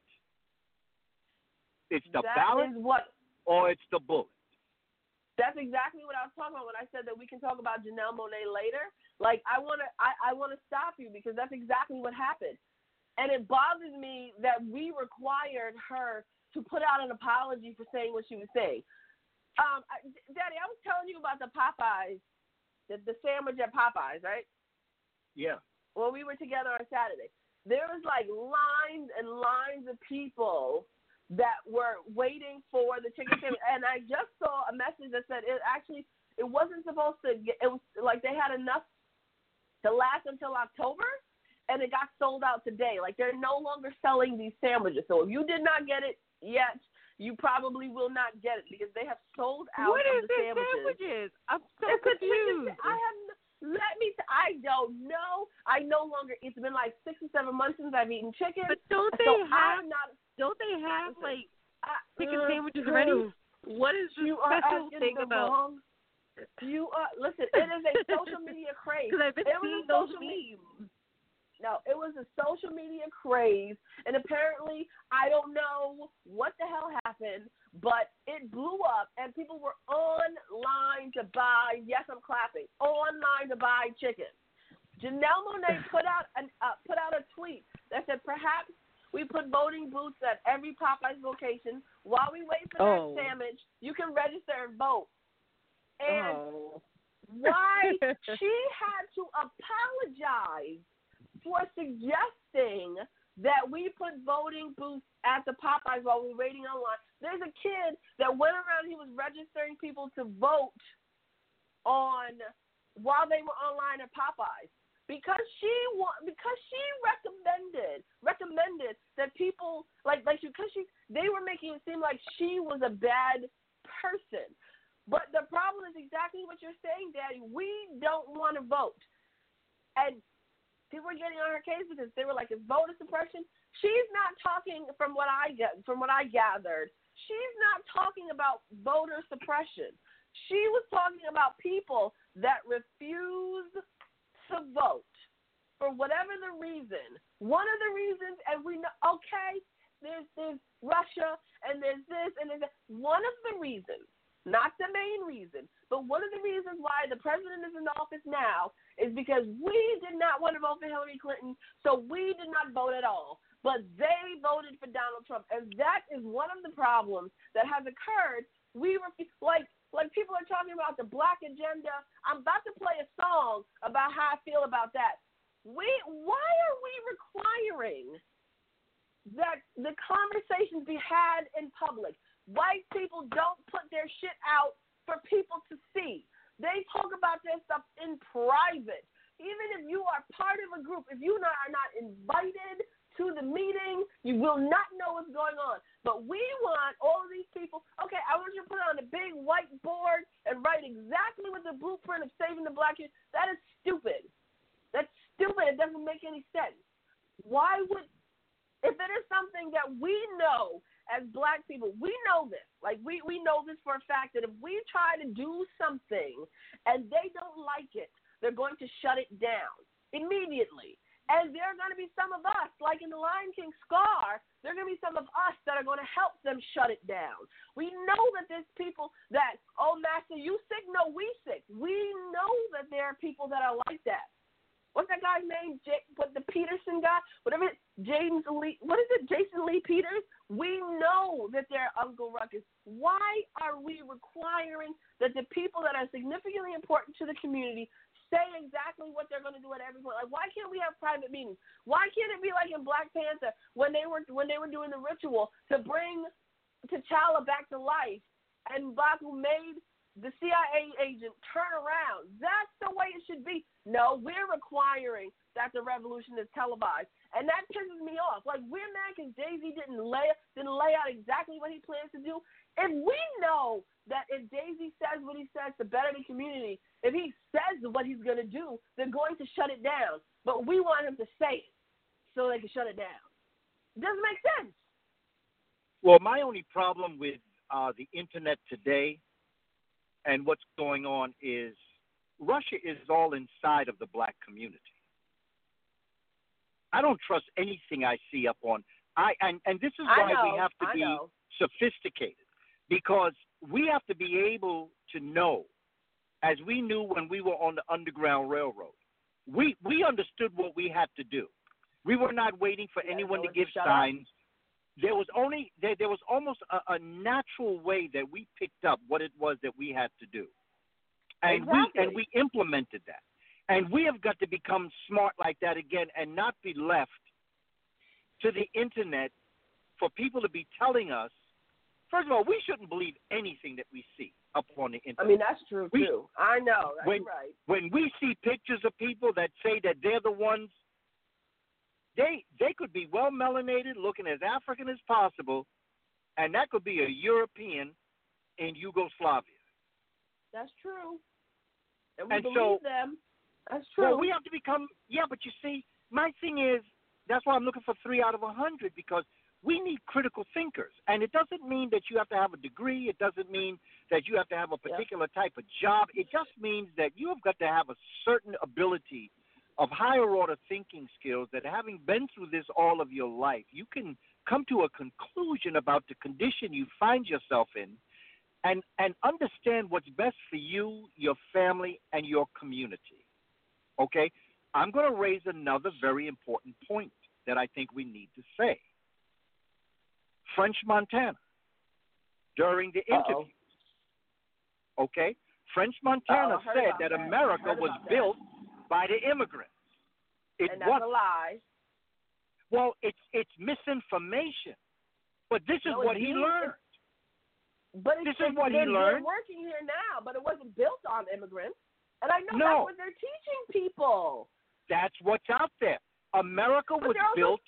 It's the that ballot is what... or it's the bullet. That's exactly what I was talking about when I said that we can talk about Janelle Monáe later. Like, I want to I, I wanna stop you because that's exactly what happened. And it bothers me that we required her to put out an apology for saying what she was saying. Um, I, Daddy, I was telling you about the Popeyes, the, the sandwich at Popeyes, right? Yeah. When we were together on Saturday. There was, like, lines and lines of people that were waiting for the chicken sandwich, and I just saw a message that said it actually it wasn't supposed to get, it was like they had enough to last until October, and it got sold out today. Like they're no longer selling these sandwiches. So if you did not get it yet, you probably will not get it because they have sold out what of is the sandwiches. sandwiches. I'm so it's confused. I have let me. I don't know. I no longer. It's been like six or seven months since I've eaten chicken. But don't they so have? I'm not, Don't they have like I, chicken uh, sandwiches already? What is the you special are thing the about? Wrong, you are listen. It is a social media craze. Because I've been it seeing was those memes. Me- no, it was a social media craze, and apparently, I don't know what the hell happened, but it blew up, and people were online to buy. Yes, I'm clapping. Online to buy chicken. Janelle Monáe put out an uh, put out a tweet that said perhaps we put voting booths at every Popeyes location. While we wait for oh. that sandwich, you can register and vote. And oh. why she had to apologize for suggesting that we put voting booths at the Popeyes while we were waiting online. There's a kid that went around, he was registering people to vote on while they were online at Popeyes. Because she wa- because she recommended recommended that people like like because she they were making it seem like she was a bad person. But the problem is exactly what you're saying, Daddy. We don't want to vote. And people were getting on her case because they were like, it's voter suppression. She's not talking from what I get from what I gathered. She's not talking about voter suppression. She was talking about people that refuse to vote for whatever the reason. One of the reasons, and we know, okay, there's there's Russia and there's this and there's that. One of the reasons, not the main reason, but one of the reasons why the president is in office now is because we did not want to vote for Hillary Clinton, so we did not vote at all. But they voted for Donald Trump, and that is one of the problems that has occurred. We were like, like people are talking about the black agenda. I'm about to play a song about how I feel about that. We, why are we requiring that the conversations be had in public? White people don't put their shit out for people to see. They talk about their stuff in private. Even if you are part of a group, if you are not invited to the meeting, you will not know what's going on. But we want all of these people, okay, I want you to put it on a big whiteboard and write exactly what the blueprint of saving the black youth. That is stupid. That's stupid. It doesn't make any sense. Why would, if it is something that we know as black people, we know this. Like, we, we know this for a fact that if we try to do something and they don't like it, they're going to shut it down immediately. And there are going to be some of us, like in the Lion King Scar, there are going to be some of us that are going to help them shut it down. We know that there's people that, oh, Master, you sick? No, we sick. We know that there are people that are like that. What's that guy's name? J- what the Peterson guy? Whatever. James Lee. What is it? Jason Lee Peters. We know that they're Uncle Ruckus. Why are we requiring that the people that are significantly important to the community say exactly what they're going to do at every point? Like, why can't we have private meetings? Why can't it be like in Black Panther when they were when they were doing the ritual to bring T'Challa back to life, and M'Baku made the C I A agent turn around? That's the way it should be. No, we're requiring that the revolution is televised, and that pisses me off. Like, we're mad because Jay-Z didn't lay didn't lay out exactly what he plans to do. If we know that if Jay-Z says what he says to better the community, if he says what he's going to do, they're going to shut it down. But we want him to say it so they can shut it down. It doesn't make sense. Well, my only problem with uh, the internet today and what's going on is Russia is all inside of the black community. I don't trust anything I see up on. I and, and this is why know, we have to I be know. sophisticated, because we have to be able to know, as we knew when we were on the Underground Railroad. We we understood what we had to do. We were not waiting for Yeah, anyone no to give shut signs. Up. There was only there, there was almost a, a natural way that we picked up what it was that we had to do, and exactly. we and we implemented that. And we have got to become smart like that again, and not be left to the internet for people to be telling us. First of all, we shouldn't believe anything that we see up on the internet. I mean, that's true, we, too. I know. That's when, right. When we see pictures of people that say that they're the ones, they they could be well melanated, looking as African as possible, and that could be a European in Yugoslavia. That's true. And we and believe so, them. That's true. Well, we have to become, yeah, but you see, my thing is, that's why I'm looking for three out of a hundred, because we need critical thinkers. And it doesn't mean that you have to have a degree. It doesn't mean that you have to have a particular yeah. type of job. It just means that you have got to have a certain ability of higher order thinking skills that, having been through this all of your life, you can come to a conclusion about the condition you find yourself in, and, and understand what's best for you, your family, and your community. Okay? I'm going to raise another very important point that I think we need to say. French Montana, during the interviews, Uh-oh. okay? French Montana Uh-oh, said that, that America was that. built by the immigrants. It and that's was a lie. Well, it's it's misinformation. But this is no, what he learned. But this is what he learned. They're working here now, but it wasn't built on immigrants. And I know no. that's what they're teaching people. That's what's out there. America but was built.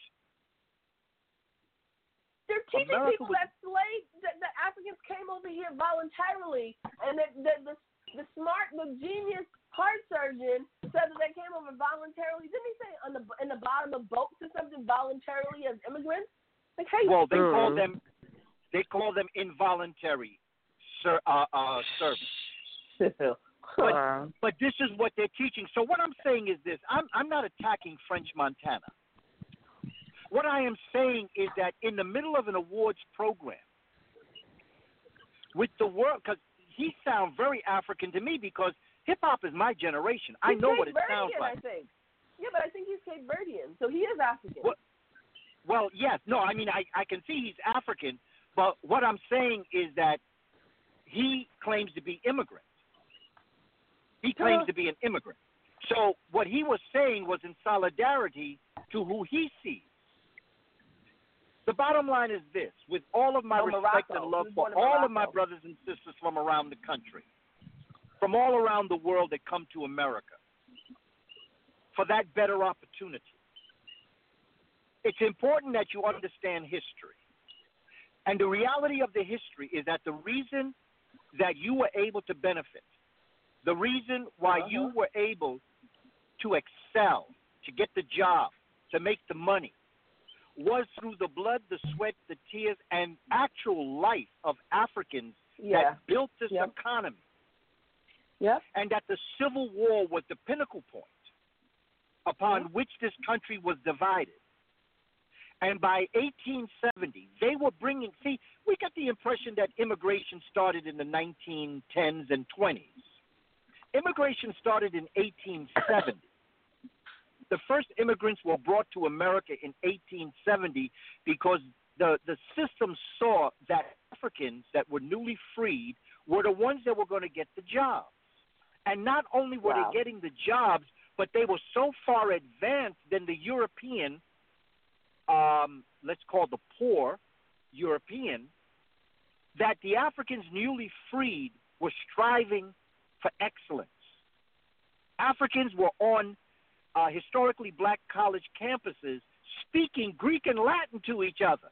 They're teaching America people was, that slaves, that, that Africans came over here voluntarily, and that, that the the smart, the genius heart surgeon said that they came over voluntarily. Didn't he say on the in the bottom of boats or something voluntarily as immigrants? Like, hey, well, they mm. call them they call them involuntary ser, uh, uh, service. but, but this is what they're teaching. So what I'm saying is this: I'm I'm not attacking French Montana. What I am saying is that in the middle of an awards program, with the world, because he sounds very African to me, because Hip hop is my generation. He's I know Cape what it Verdean, sounds like. I think. Yeah, but I think he's Cape Verdean, so he is African. Well, well, yes. No, I mean, I, I can see he's African, but what I'm saying is that he claims to be immigrant. He claims to be an immigrant. So what he was saying was in solidarity to who he sees. The bottom line is this, with all of my Oh, respect Morocco. and love He was for born in all of my Morocco. brothers and sisters from around the country, from all around the world that come to America, for that better opportunity. It's important that you understand history. And the reality of the history is that the reason that you were able to benefit, the reason why Uh-huh. you were able to excel, to get the job, to make the money, was through the blood, the sweat, the tears, and actual life of Africans Yeah. that built this Yep. economy. Yep. And that the Civil War was the pinnacle point upon Yep. which this country was divided. And by eighteen seventy, they were bringing, see, we got the impression that immigration started in the nineteen tens and twenties. Immigration started in eighteen seventy. The first immigrants were brought to America in eighteen seventy because the, the system saw that Africans that were newly freed were the ones that were going to get the jobs. And not only were Wow. they getting the jobs, but they were so far advanced than the European, um, let's call the poor European, that the Africans newly freed were striving for excellence. Africans were on uh, historically black college campuses speaking Greek and Latin to each other.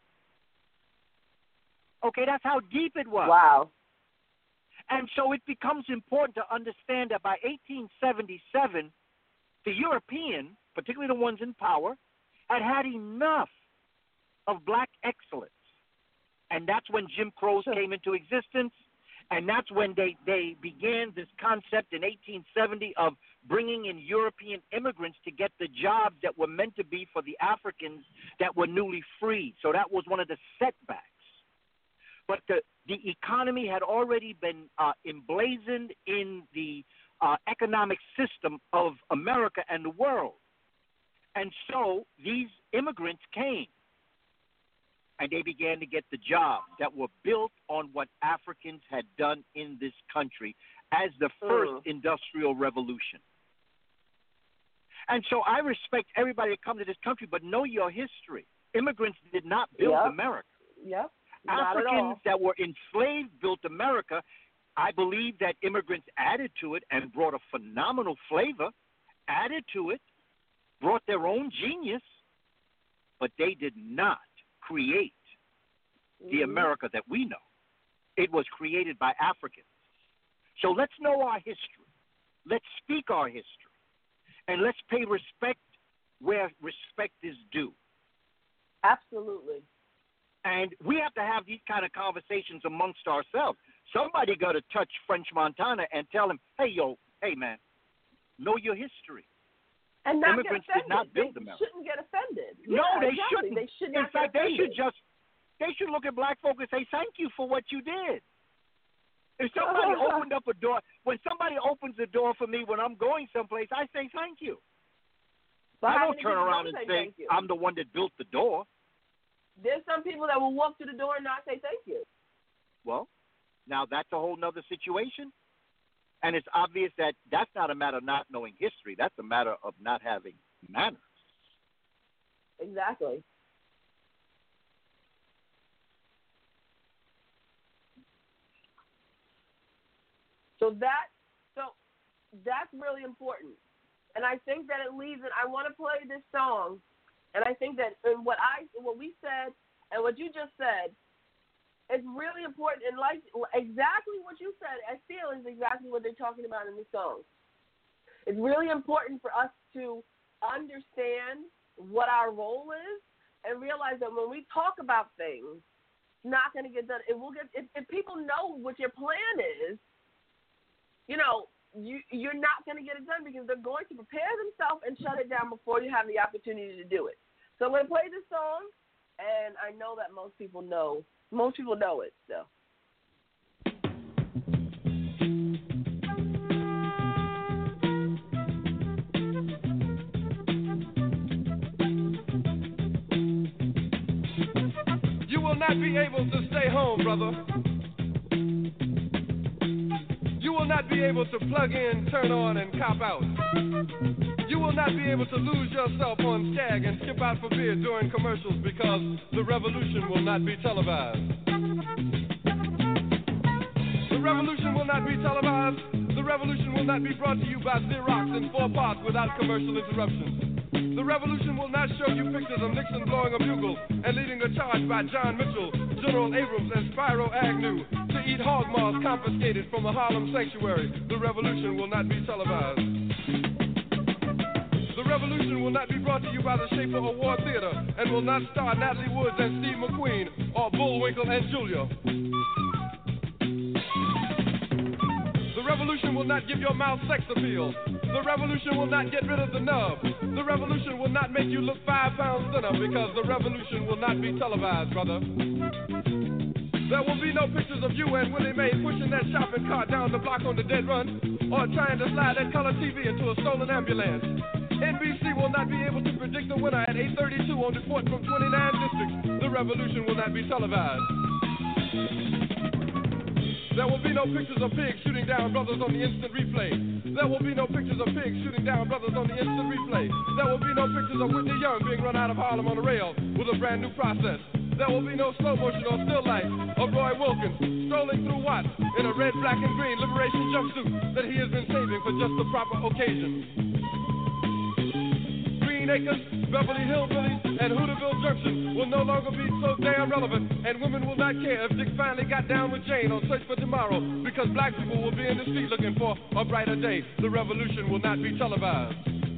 Okay, that's how deep it was. Wow. And so it becomes important to understand that by eighteen seventy-seven, the European, particularly the ones in power, had had enough of black excellence. And that's when Jim Crow Sure. came into existence. And that's when they, they began this concept in eighteen seventy of bringing in European immigrants to get the jobs that were meant to be for the Africans that were newly freed. So that was one of the setbacks. But the, the economy had already been uh, emblazoned in the uh, economic system of America and the world. And so these immigrants came. And they began to get the jobs that were built on what Africans had done in this country as the first Mm. industrial revolution. And so I respect everybody that comes to this country, but know your history. Immigrants did not build Yep. America. Yep. Not at Africans all. that were enslaved built America. I believe that immigrants added to it and brought a phenomenal flavor, added to it, brought their own genius, but they did not create the Mhm. America that we know. It was created by Africans. So let's know our history. Let's speak our history. And let's pay respect where respect is due. Absolutely. And we have to have these kind of conversations amongst ourselves. Somebody got to touch French Montana and tell him, hey, yo, hey, man, know your history. And not Immigrants get did not offended. build They America. shouldn't get offended. No, Yeah, they exactly. shouldn't. They should In not fact, get they should offended. just they should look at black folk and say thank you for what you did. If somebody opened up a door, when somebody opens the door for me when I'm going someplace, I say thank you. But I how don't many turn people around don't and say say thank you? I'm the one that built the door. There's some people that will walk through the door and not say thank you. Well, now that's a whole nother situation. And it's obvious that that's not a matter of not knowing history. That's a matter of not having manners. Exactly. So that, so that's really important, and I think that it leads. And I want to play this song, and I think that in what I, what we said, and what you just said, is really important. And like exactly what you said, I feel is exactly what they're talking about in the song. It's really important for us to understand what our role is and realize that when we talk about things, it's not going to get done. It will get if, if people know what your plan is. You know, you, you're not going to get it done because they're going to prepare themselves and shut it down before you have the opportunity to do it. So I'm going to play this song, and I know that most people know. Most people know it, so. not be able to stay home, brother. You will not be able to plug in, turn on, and cop out. You will not be able to lose yourself on Skag and skip out for beer during commercials because the revolution will not be televised. The revolution will not be televised. The revolution will not be brought to you by Xerox in four parts without commercial interruptions. The revolution will not show you pictures of Nixon blowing a bugle and leading a charge by John Mitchell, General Abrams, and Spyro Agnew to eat hog maws confiscated from a Harlem sanctuary. The revolution will not be televised. The revolution will not be brought to you by the Schaefer Award Theater and will not star Natalie Woods and Steve McQueen or Bullwinkle and Julia. The revolution will not give your mouth sex appeal. The revolution will not get rid of the nub. The revolution will not make you look five pounds thinner because the revolution will not be televised, brother. There will be no pictures of you and Willie Mae pushing that shopping cart down the block on the dead run or trying to slide that color T V into a stolen ambulance. N B C will not be able to predict the winner at eight thirty-two on report from twenty-nine districts. The revolution will not be televised. There will be no pictures of pigs shooting down brothers on the instant replay. There will be no pictures of pigs shooting down brothers on the instant replay. There will be no pictures of Whitney Young being run out of Harlem on a rail with a brand new process. There will be no slow motion or still life of Roy Wilkins strolling through Watts in a red, black, and green liberation jumpsuit that he has been saving for just the proper occasion. Green Acres, Beverly Hillbillies, and Hooterville Junction will no longer be so damn relevant, and women will not care if Dick finally got down with Jane on Search for Tomorrow, because black people will be in the street looking for a brighter day. The revolution will not be televised.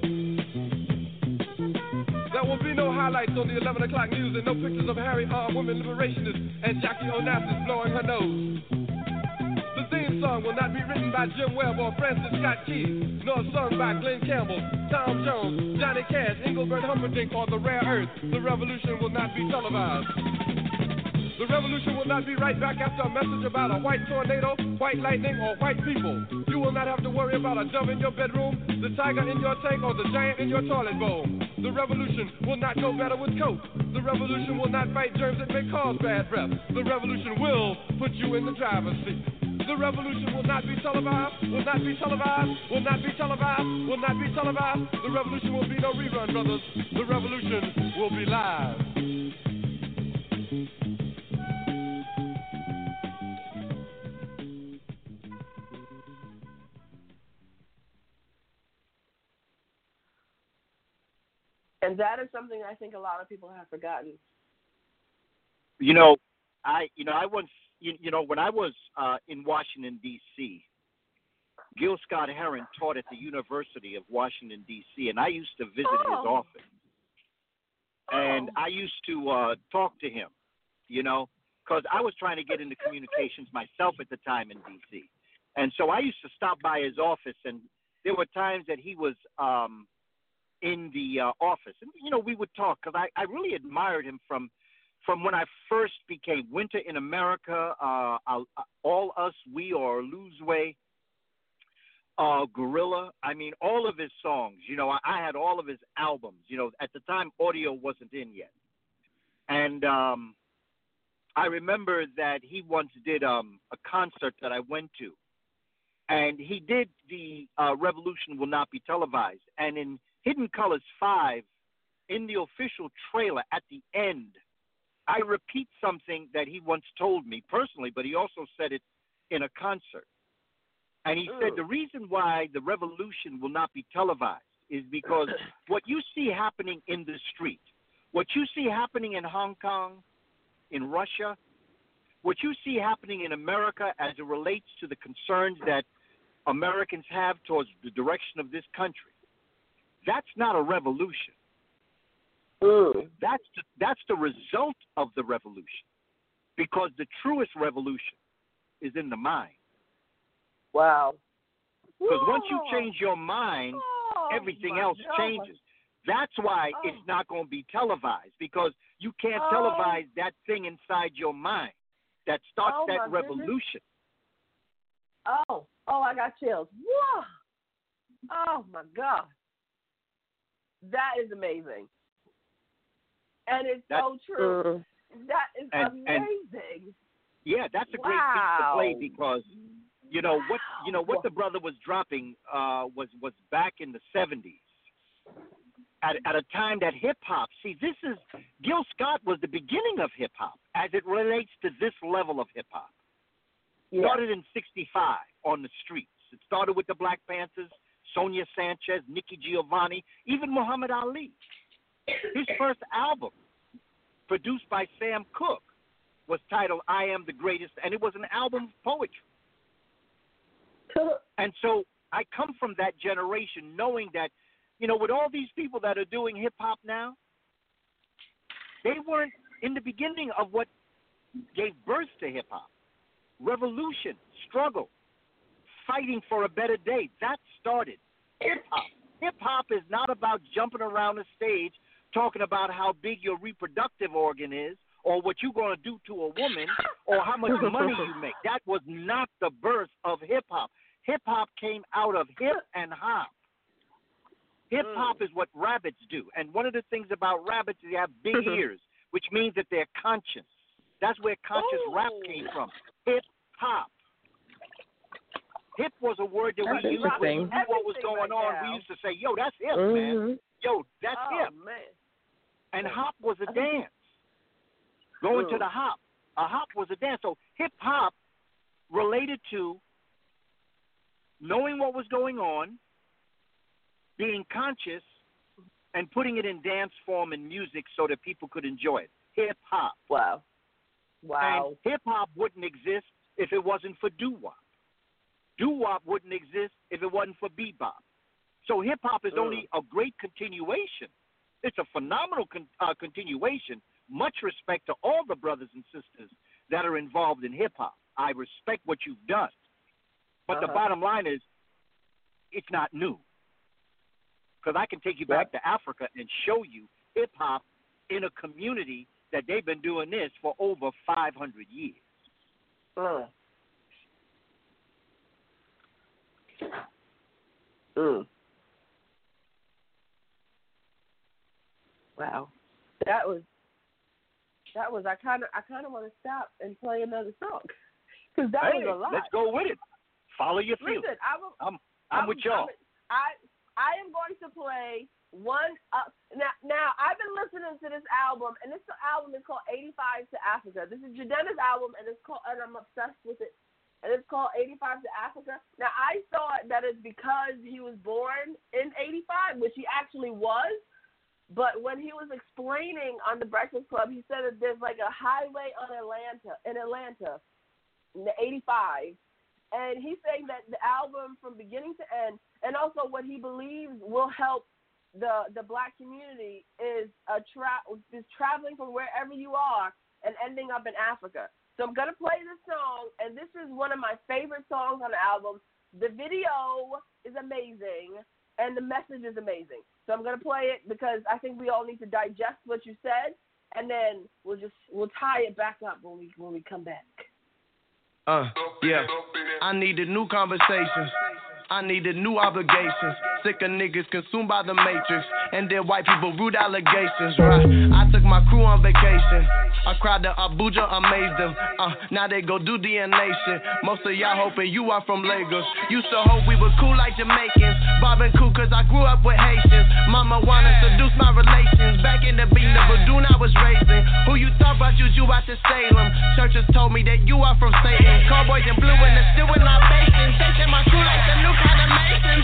There will be no highlights on the eleven o'clock news and no pictures of Harry armed women liberationists and Jackie Onassis blowing her nose. The theme song will not be written by Jim Webb or Francis Scott Key, nor sung by Glenn Campbell, Tom Jones, Johnny Cash, Engelbert Humperdinck, or The Rare Earth. The revolution will not be televised. The revolution will not be right back after a message about a white tornado, white lightning, or white people. You will not have to worry about a dove in your bedroom, the tiger in your tank, or the giant in your toilet bowl. The revolution will not go better with coke. The revolution will not fight germs that may cause bad breath. The revolution will put you in the driver's seat. The revolution will not be televised, will not be televised, will not be televised, will not be televised. The revolution will be no rerun, brothers. The revolution will be live. And that is something I think a lot of people have forgotten. You know, I you know I once you, you know when I was uh, in Washington D C, Gil Scott Heron taught at the University of Washington D C, and I used to visit oh. his office, and oh. I used to uh, talk to him, you know, because I was trying to get into communications myself at the time in D C, and so I used to stop by his office, and there were times that he was um, in the uh, office, and you know we would talk because I, I really admired him from from when I first became Winter in America, uh, uh, All Us, We, or Lose Way, uh, Gorilla. I mean, all of his songs. You know, I, I had all of his albums. You know, at the time audio wasn't in yet, and um, I remember that he once did um, a concert that I went to, and he did the uh, Revolution Will Not Be Televised, and in Hidden Colors five, in the official trailer at the end, I repeat something that he once told me personally, but he also said it in a concert. And he said the reason why the revolution will not be televised is because what you see happening in the street, what you see happening in Hong Kong, in Russia, what you see happening in America as it relates to the concerns that Americans have towards the direction of this country, that's not a revolution. Mm. That's the, that's the result of the revolution, because the truest revolution is in the mind. Wow. Because once you change your mind, oh, everything else God. changes. That's why oh. it's not going to be televised, because you can't oh. televise that thing inside your mind that starts oh, that revolution. Goodness. Oh, oh, I got chills. Whoa. Oh, my God. That is amazing. And it's That's, so true. That is and, amazing. And, yeah, that's a great wow. piece to play because you know what you know what the brother was dropping uh, was was back in the seventies. At, at a time that hip-hop, see, this is, Gil Scott was the beginning of hip-hop as it relates to this level of hip-hop. Yeah. Started in sixty-five on the streets. It started with the Black Panthers, Sonia Sanchez, Nikki Giovanni, even Muhammad Ali. His first album, produced by Sam Cooke, was titled I Am the Greatest, and it was an album of poetry. And so I come from that generation knowing that, you know, with all these people that are doing hip-hop now, they weren't in the beginning of what gave birth to hip-hop. Revolution, struggle, fighting for a better day. That started hip-hop. Hip-hop is not about jumping around the stage talking about how big your reproductive organ is or what you're going to do to a woman or how much money you make. That was not the birth of hip-hop. Hip-hop came out of hip and hop. Hip-hop mm. is what rabbits do. And one of the things about rabbits is they have big ears, which means that they're conscious. That's where conscious Ooh. rap came from. Hip-hop. Hip was a word that that's we used when we knew what was going right on. Now. We used to say, yo, that's hip, mm-hmm. man. Yo, that's oh, hip. Man. And hop was a dance. Going mm. to the hop. A hop was a dance. So hip-hop related to knowing what was going on, being conscious, and putting it in dance form and music so that people could enjoy it. Hip-hop. Wow. Wow. And hip-hop wouldn't exist if it wasn't for doo-wop. Doo-wop wouldn't exist if it wasn't for bebop. So hip-hop is mm. only a great continuation. It's a phenomenal con- uh, continuation. Much respect to all the brothers and sisters that are involved in hip-hop. I respect what you've done. But uh-huh. the bottom line is, it's not new. Because I can take you back yep. to Africa and show you hip-hop in a community that they've been doing this for over five hundred years. Mm. Mm. Wow, that was that was. I kind of I kind of want to stop and play another song because that hey, was a lot. Let's go with it. Follow your feelings. Listen, I will, I'm I'm, I'm with y'all. I'm, I I am going to play one up now. Now I've been listening to this album, and this album is called eighty-five to Africa. This is Jidenna's album, and it's called, and I'm obsessed with it. And it's called eighty-five to Africa. Now I thought that it's because he was born in eighty-five, which he actually was. But when he was explaining on the Breakfast Club, he said that there's like a highway on Atlanta in Atlanta, in the eighty-five. And he's saying that the album from beginning to end, and also what he believes will help the the black community is a tra- is traveling from wherever you are and ending up in Africa. So I'm gonna play this song, and this is one of my favorite songs on the album. The video is amazing, and the message is amazing. So I'm gonna play it because I think we all need to digest what you said, and then we'll just we'll tie it back up when we when we come back. Uh, yeah. I needed new conversations. I needed new obligations. Sick of niggas consumed by the matrix. And then white people rude allegations, right? I took my crew on vacation. I cried to Abuja, amazed them. Uh, now they go do D N A shit. Most of y'all hoping you are from Lagos. Used to hope we were cool like Jamaicans. Bob and cool cause I grew up with Haitians. Mama wanna seduce my relations. Back in the beat, the Badoon I was raising. Who you thought brought juju out to Salem? Churches told me that you are from Satan. Cowboys in blue and they're still in our basins. They said my crew like the new kind of Masons.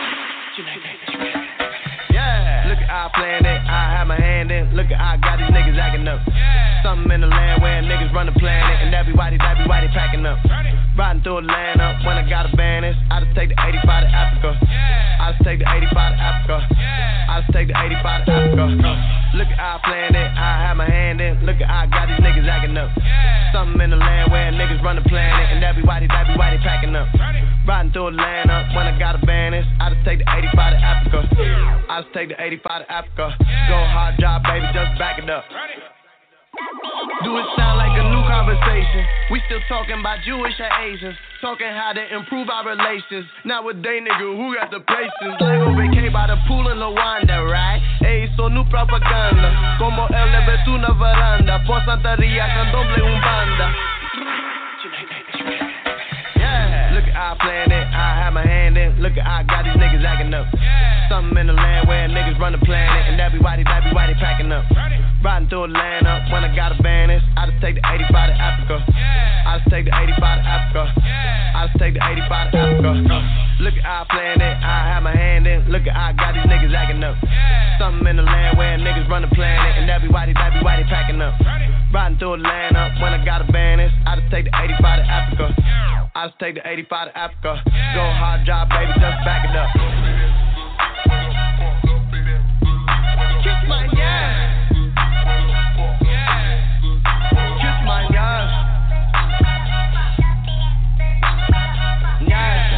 Yeah, look at I playing it, I have my hand in. Look at I got these niggas acting up. Something in the land where niggas run the planet, and everybody, everybody packing up. Riding through Atlanta when I got a banish. I just take the eighty-five to Africa. I just take the eighty-five to Africa. I just take the eighty-five to Africa. Look at I playing it, I have my hand in. Look at I got these niggas acting up. Something in the land where niggas run the planet, and everybody, everybody packing up. Riding through Atlanta when I got a banish. I just take the eighty-five to Africa. I just take the eighty-five to Africa. Go hard job, baby, just back it up. Do it sound like a new conversation? We still talking about Jewish or Asians, talking how to improve our relations. Nowadays, nigga, who got the patience? Like on vacay by the pool in Luanda, right? Hey, so new propaganda. Como él le ve tu una veranda. por Santería con doble un banda. Yeah, look at I playing it, I have my hand in. Look at I got these niggas acting up. Something in the land where niggas run the planet, and everybody, everybody packing up. Riding through Atlanta when I got a vanish. I just take the eighty-five to Africa. I just take the eighty-five to Africa. I just take the eighty-five to Africa. Look at I playing it, I have my hand in. Look at I got these niggas acting up. Something in the land where niggas run the planet, and everybody, everybody packing up. Riding through Atlanta when I got a vanish. I just take the eighty-five to Africa. I just take the eighty-five to Africa. Go hard job, baby, just back it up. Kiss my ass. Kiss my ass. Yes.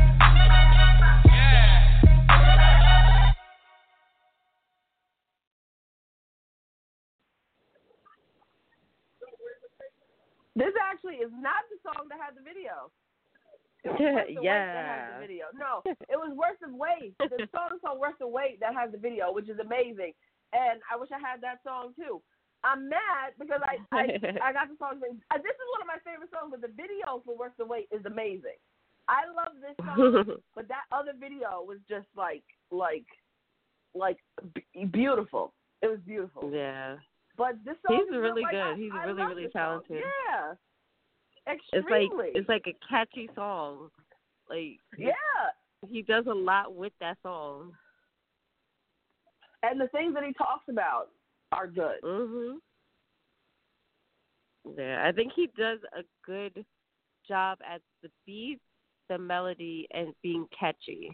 This actually is not the song that had the video. It was Worth the Wait that had the Yeah. video. No, it was Worth the Wait. The song is called Worth the Wait that has the video, which is amazing. And I wish I had that song too. I'm mad because I I, I got the song. Uh, This is one of my favorite songs, but the video for Worth the Wait is amazing. I love this song, but that other video was just like like like b- beautiful. It was beautiful. Yeah. But this song He's is really like, good. I, He's I really, love really this song. talented. Yeah. It's like Extremely. it's like a catchy song. Like yeah. he does a lot with that song. And the things that he talks about are good. Mhm. Yeah, I think he does a good job at the beat, the melody, and being catchy.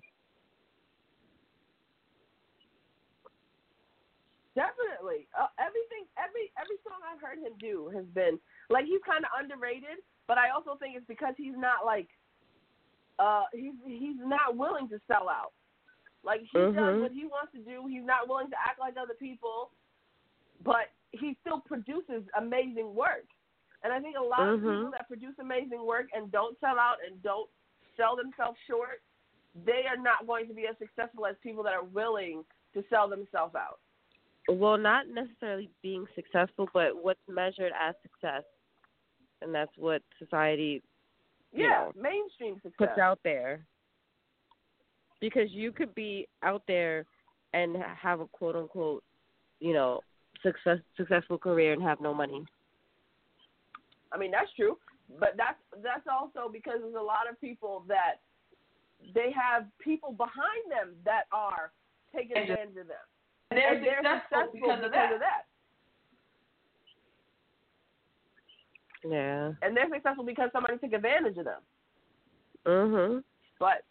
Definitely. Uh, everything, every every song I've heard him do has been like he's kind of underrated, but I also think it's because he's not like uh he's he's not willing to sell out. Like he Mhm. does what he wants to do. He's not willing to act like other people, but he still produces amazing work. And I think a lot Mhm. of people that produce amazing work and don't sell out and don't sell themselves short, they are not going to be as successful as people that are willing to sell themselves out. Well, not necessarily being successful, but what's measured as success, and that's what society, you Yeah, know, mainstream success. puts out there. Because you could be out there and have a quote unquote, you know, success successful career and have no money. I mean, that's true, but that's that's also because there's a lot of people that they have people behind them that are taking advantage of them. And they're, and they're successful, successful because, because of that. of that. Yeah. And they're successful because somebody took advantage of them. Mhm. But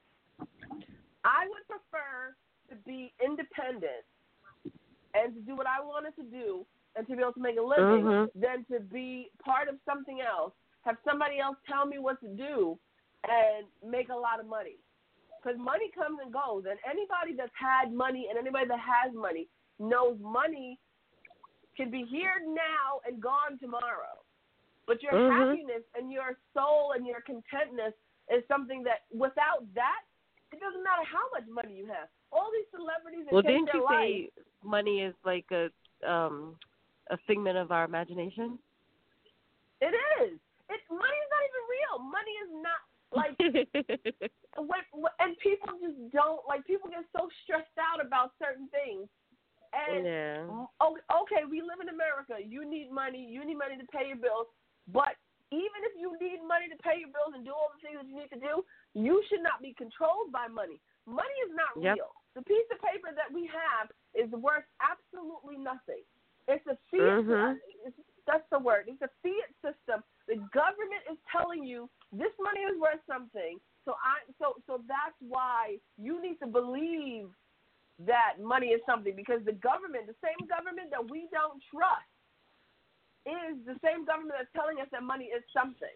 I would prefer to be independent and to do what I wanted to do and to be able to make a living Mhm. than to be part of something else, have somebody else tell me what to do, and make a lot of money. Because money comes and goes, and anybody that's had money and anybody that has money knows money can be here now and gone tomorrow. But your Mhm. happiness and your soul and your contentness is something that without that, it doesn't matter how much money you have. All these celebrities that Well, take didn't their you life. say money is like a um a figment of our imagination? It is. It money is not even real. Money is not like when, when, and people just don't like. People get so stressed out about certain things. And Yeah. o- okay, we live in America. You need money. You need money to pay your bills. But even if you need money to pay your bills and do all the things that you need to do, you should not be controlled by money. Money is not Yep. real. The piece of paper that we have is worth absolutely nothing. It's a fiat. Mhm. It's, that's the word. It's a fiat system. The government is telling you this money is worth something. So I so so that's why you need to believe that money is something, because the government, the same government that we don't trust, is the same government that's telling us that money is something.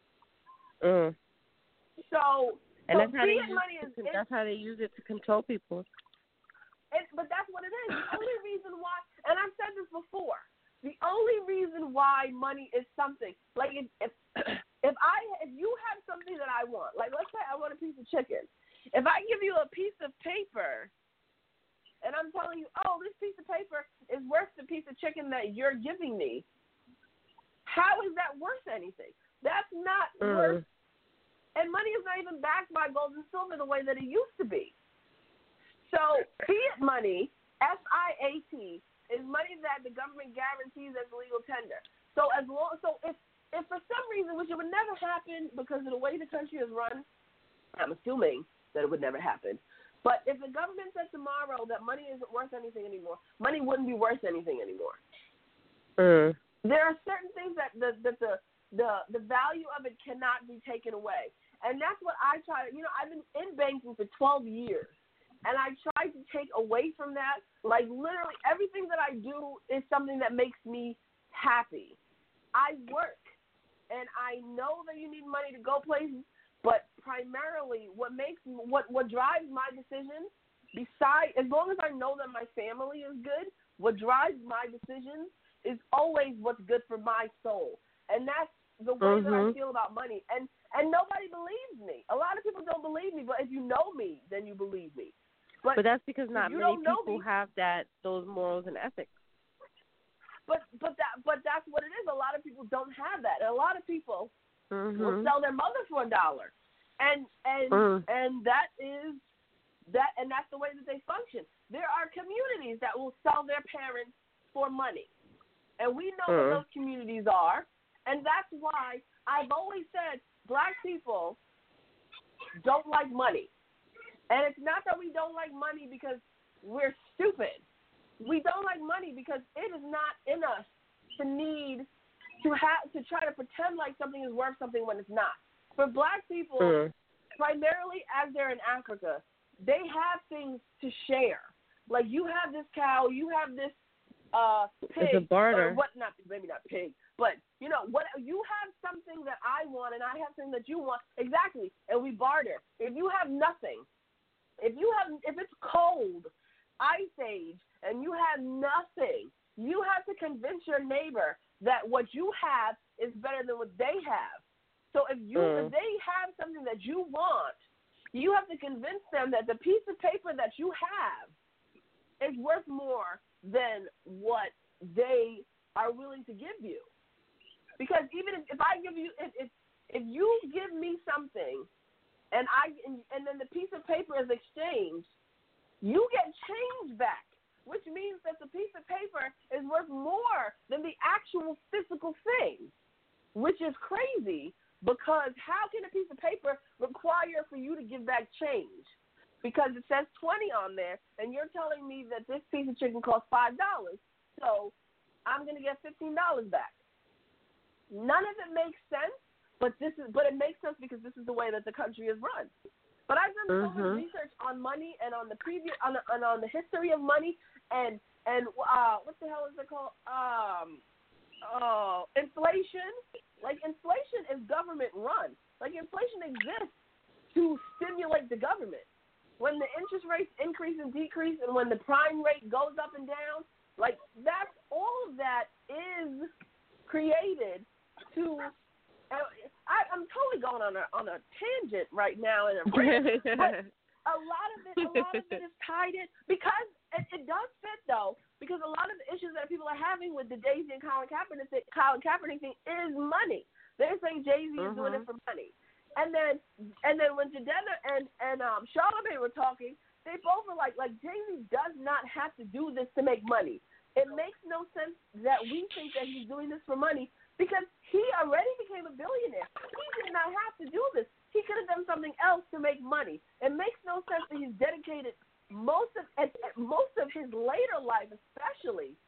Mm. So, And so that's how they fiat use money it is, to, is that's how they use it to control people. it, but that's what it is. The only reason why, and I've said this before, the only reason why money is something, like if if, if I if you have something that I want, like let's say I want a piece of chicken, if I give you a piece of paper, and I'm telling you, oh, this piece of paper is worth the piece of chicken that you're giving me, how is that worth anything? That's not Mm. worth. And money is not even backed by gold and silver the way that it used to be. So fiat money, F I A T, is money that the government guarantees as legal tender. So as long, so if if for some reason, which it would never happen because of the way the country is run, I'm assuming that it would never happen. But if the government said tomorrow that money isn't worth anything anymore, money wouldn't be worth anything anymore. Mm. There are certain things that the that the, the the value of it cannot be taken away. And that's what I try to, you know, I've been in banking for twelve years. And I try to take away from that. Like, literally, everything that I do is something that makes me happy. I work, and I know that you need money to go places, but primarily what makes what what drives my decisions, besides, as long as I know that my family is good, what drives my decisions is always what's good for my soul. And that's the way mm-hmm. that I feel about money. And and nobody believes me. A lot of people don't believe me, but if you know me, then you believe me. But, but that's because not many people me, have that those morals and ethics. But but that but that's what it is. A lot of people don't have that. And a lot of people mm-hmm. will sell their mother for a dollar, and and mm. and that is that and that's the way that they function. There are communities that will sell their parents for money, and we know mm. what those communities are. And that's why I've always said black people don't like money. And it's not that we don't like money because we're stupid. We don't like money because it is not in us to need to have to try to pretend like something is worth something when it's not. For black people, mm. primarily as they're in Africa, they have things to share. Like, you have this cow, you have this uh, pig. It's a barter. Or what? Not maybe not pig, but you know what? You have something that I want, and I have something that you want. Exactly, and we barter. If you have nothing. If you have, if it's cold, ice age, and you have nothing, you have to convince your neighbor that what you have is better than what they have. So if you, mm. if they have something that you want, you have to convince them that the piece of paper that you have is worth more than what they are willing to give you. Because even if, if I give you, if, if if you give me something. And I and, and then the piece of paper is exchanged, you get change back, which means that the piece of paper is worth more than the actual physical thing, which is crazy because how can a piece of paper require for you to give back change? Because it says twenty on there, and you're telling me that this piece of chicken costs five dollars, so I'm going to get fifteen dollars back. None of it makes sense. But this is, but it makes sense because this is the way that the country is run. But I've done so mm-hmm. much research on money and on the previous, on the, and on the history of money and and uh, what the hell is it called? Um, oh, inflation. Like inflation is government run. Like inflation exists to stimulate the government. When the interest rates increase and decrease, and when the prime rate goes up and down, like that's all of that is created to. I, I'm totally going on a on a tangent right now, and but a lot of it, a lot of it is tied in because it, it does fit though. Because a lot of the issues that people are having with the Jay-Z and Colin Kaepernick, thing, Colin Kaepernick thing is money. They're saying Jay-Z is mm-hmm. doing it for money, and then and then when Jadena and and um, Charlamagne were talking, they both were like like Jay-Z does not have to do this to make money. It makes no sense that we think that he's doing this for money. Because he already became a billionaire. He did not have to do this. He could have done something else to make money. It makes no sense that he's dedicated most of most of his later life, especially,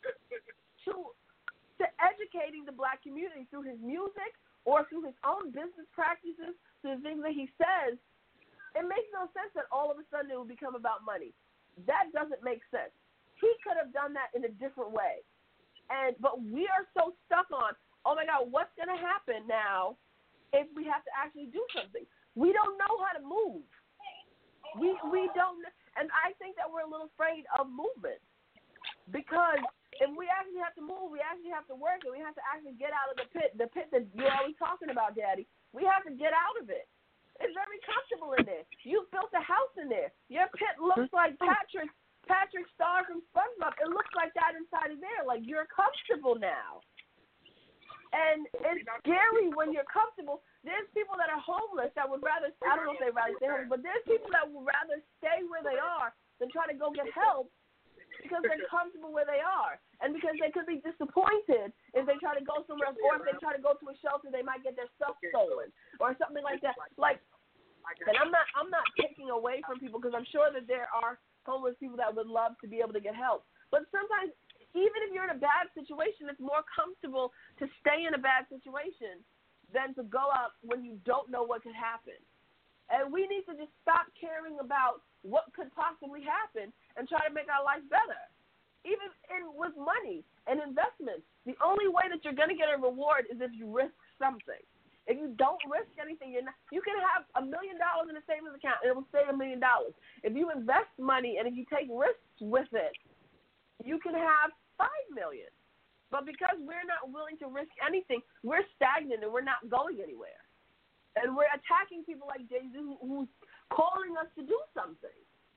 to to educating the black community through his music or through his own business practices, through the things that he says. It makes no sense that all of a sudden it will become about money. That doesn't make sense. He could have done that in a different way. And but we are so stuck on, oh my God, what's going to happen now if we have to actually do something? We don't know how to move. We we don't, and I think that we're a little afraid of movement because if we actually have to move, we actually have to work, and we have to actually get out of the pit, the pit that you're always talking about, Daddy. We have to get out of it. It's very comfortable in there. You built a house in there. Your pit looks like Patrick. Patrick Star from SpongeBob. It looks like that inside of there. Like you're comfortable now. And it's scary when you're comfortable. There's people that are homeless that would rather, I don't know if they'd rather stay homeless, but there's people that would rather stay where they are than try to go get help because they're comfortable where they are. And because they could be disappointed if they try to go somewhere else, or if they try to go to a shelter, they might get their stuff stolen or something like that. Like, and I'm not, I'm not taking away from people because I'm sure that there are homeless people that would love to be able to get help. But sometimes, even if you're in a bad situation, it's more comfortable to stay in a bad situation than to go out when you don't know what could happen. And we need to just stop caring about what could possibly happen and try to make our life better. Even in, with money and investments, the only way that you're going to get a reward is if you risk something. If you don't risk anything, you're not, you can have a million dollars in a savings account and it will stay a million dollars. If you invest money and if you take risks with it, you can have five million. But because we're not willing to risk anything, we're stagnant and we're not going anywhere. And we're attacking people like Jay-Z who, who's calling us to do something.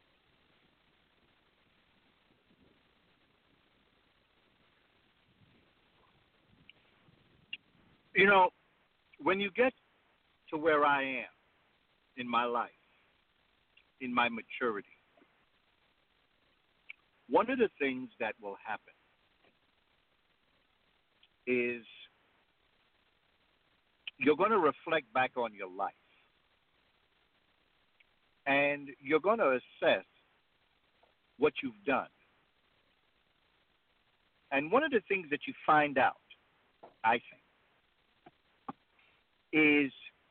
You know, when you get to where I am in my life, in my maturity, one of the things that will happen is you're going to reflect back on your life. And you're going to assess what you've done. And one of the things that you find out, I think, is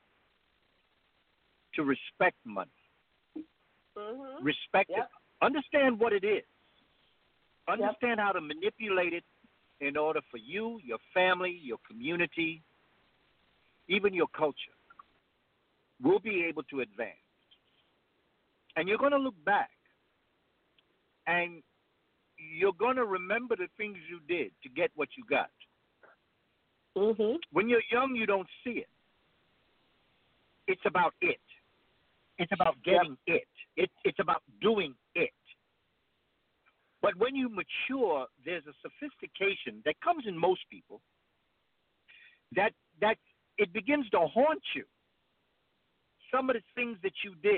to respect money. Mm-hmm. Respect yep. it. Understand what it is. Understand yep. how to manipulate it in order for you, your family, your community, even your culture, will be able to advance. And you're going to look back and you're going to remember the things you did to get what you got. Mm-hmm. When you're young, you don't see it. It's about it. It's about getting yep. it. it. It's about doing it. But when you mature, there's a sophistication that comes in most people that that it begins to haunt you. Some of the things that you did.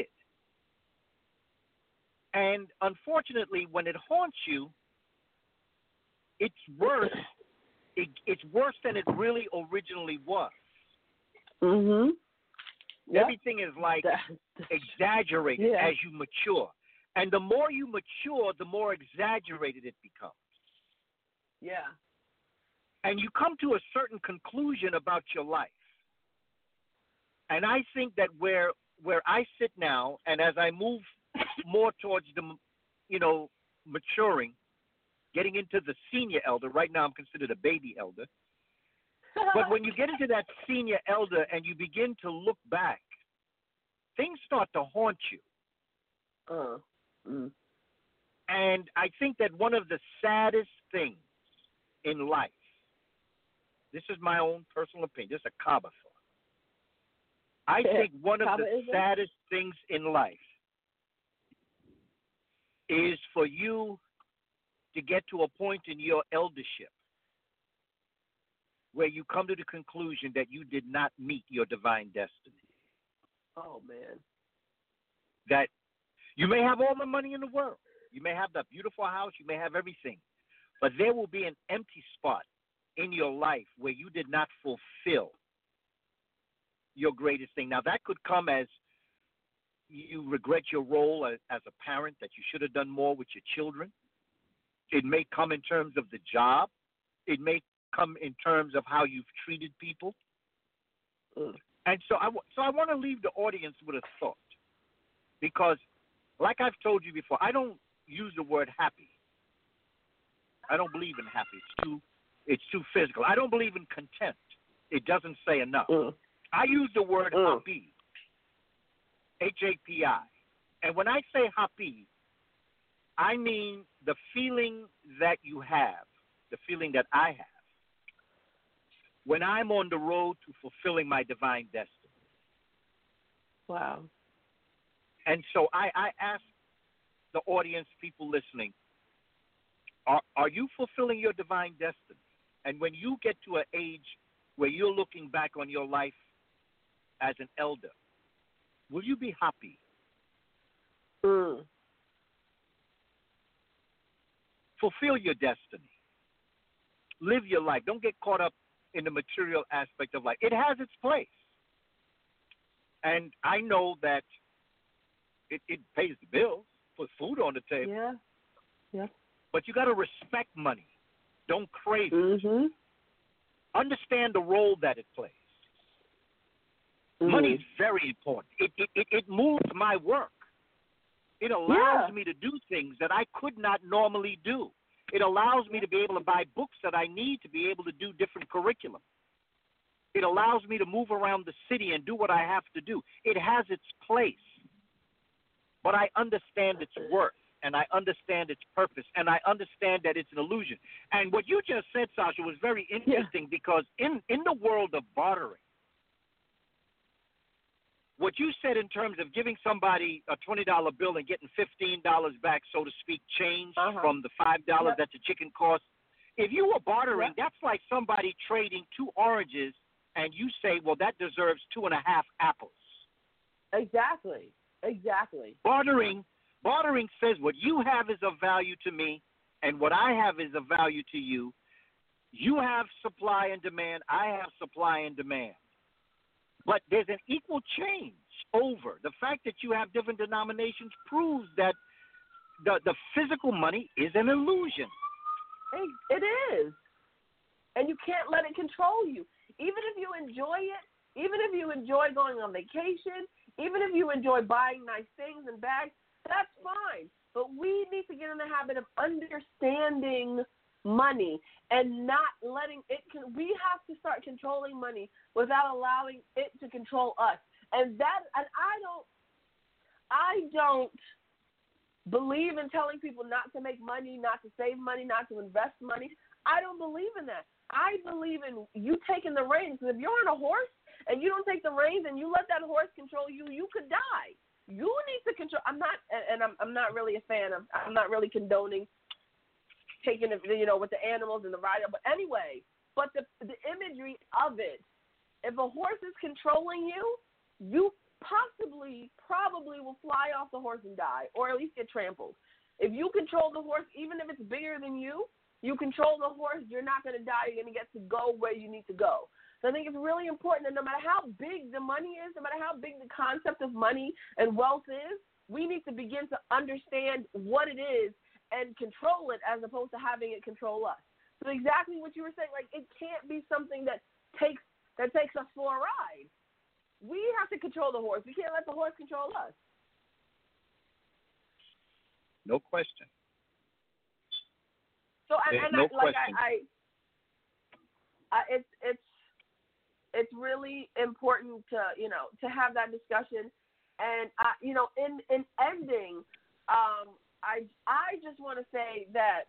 And unfortunately, when it haunts you, it's worse. It, it's worse than it really originally was. Mm-hmm. Yep. Everything is like exaggerated yeah. as you mature. And the more you mature, the more exaggerated it becomes. Yeah. And you come to a certain conclusion about your life. And I think that where where I sit now, and as I move more towards the, you know, maturing, getting into the senior elder, right now I'm considered a baby elder. But when you get into that senior elder and you begin to look back, things start to haunt you. Uh, mm. And I think that one of the saddest things in life, this is my own personal opinion, this is a Kaba thought. I think one of the saddest things in life is for you to get to a point in your eldership where you come to the conclusion that you did not meet your divine destiny. Oh, man. That you may have all the money in the world. You may have that beautiful house. You may have everything. But there will be an empty spot in your life where you did not fulfill your greatest thing. Now, that could come as you regret your role as, as a parent, that you should have done more with your children. It may come in terms of the job. It may come in terms of how you've treated people. Mm. And so I, so I want to leave the audience with a thought. Because, like I've told you before, I don't use the word happy. I don't believe in happy. It's too, it's too physical. I don't believe in content. It doesn't say enough. Mm. I use the word mm. happy, H A P I. And when I say happy, I mean the feeling that you have, the feeling that I have, when I'm on the road to fulfilling my divine destiny. Wow. And so I, I ask the audience, people listening, are, are you fulfilling your divine destiny? And when you get to an age where you're looking back on your life as an elder, will you be happy? Mm. Fulfill your destiny. Live your life. Don't get caught up in the material aspect of life. It has its place. And I know that it, it pays the bills, puts food on the table. Yeah. Yeah. But you got to respect money. Don't crave mm-hmm. it. Understand the role that it plays. Mm-hmm. Money is very important. It, it, it, it moves my work. It allows yeah. me to do things that I could not normally do. It allows me to be able to buy books that I need to be able to do different curriculum. It allows me to move around the city and do what I have to do. It has its place. But I understand its worth, and I understand its purpose, and I understand that it's an illusion. And what you just said, Sasha, was very interesting yeah. because in, in the world of bartering, what you said in terms of giving somebody a twenty dollar bill and getting fifteen dollars back, so to speak, change uh-huh. from the five dollars yep. that the chicken cost, if you were bartering, yep. that's like somebody trading two oranges and you say, well, that deserves two and a half apples. Exactly. Exactly. Bartering, bartering says what you have is of value to me and what I have is of value to you. You have supply and demand. I have supply and demand. But there's an equal change over. The fact that you have different denominations proves that the, the physical money is an illusion. It is. And you can't let it control you. Even if you enjoy it, even if you enjoy going on vacation, even if you enjoy buying nice things and bags, that's fine. But we need to get in the habit of understanding money and not letting it can we have to start controlling money without allowing it to control us. And that and I don't I don't believe in telling people not to make money, not to save money, not to invest money. I don't believe in that. I believe in you taking the reins. If you're on a horse and you don't take the reins and you let that horse control you, you could die. You need to control. I'm not, and I'm I'm not really a fan of. I'm not really condoning taking it, you know, with the animals and the rider. But anyway, but the the imagery of it. If a horse is controlling you, you possibly, probably will fly off the horse and die, or at least get trampled. If you control the horse, even if it's bigger than you, you control the horse, you're not going to die. You're going to get to go where you need to go. So I think it's really important that no matter how big the money is, no matter how big the concept of money and wealth is, we need to begin to understand what it is and control it as opposed to having it control us. So exactly what you were saying, like it can't be something that takes that takes us for a ride. We have to control the horse. We can't let the horse control us. No question. So and, and no I, like question. I, I, I, it's it's it's really important to you know to have that discussion, and I, you know in in ending, um, I I just want to say that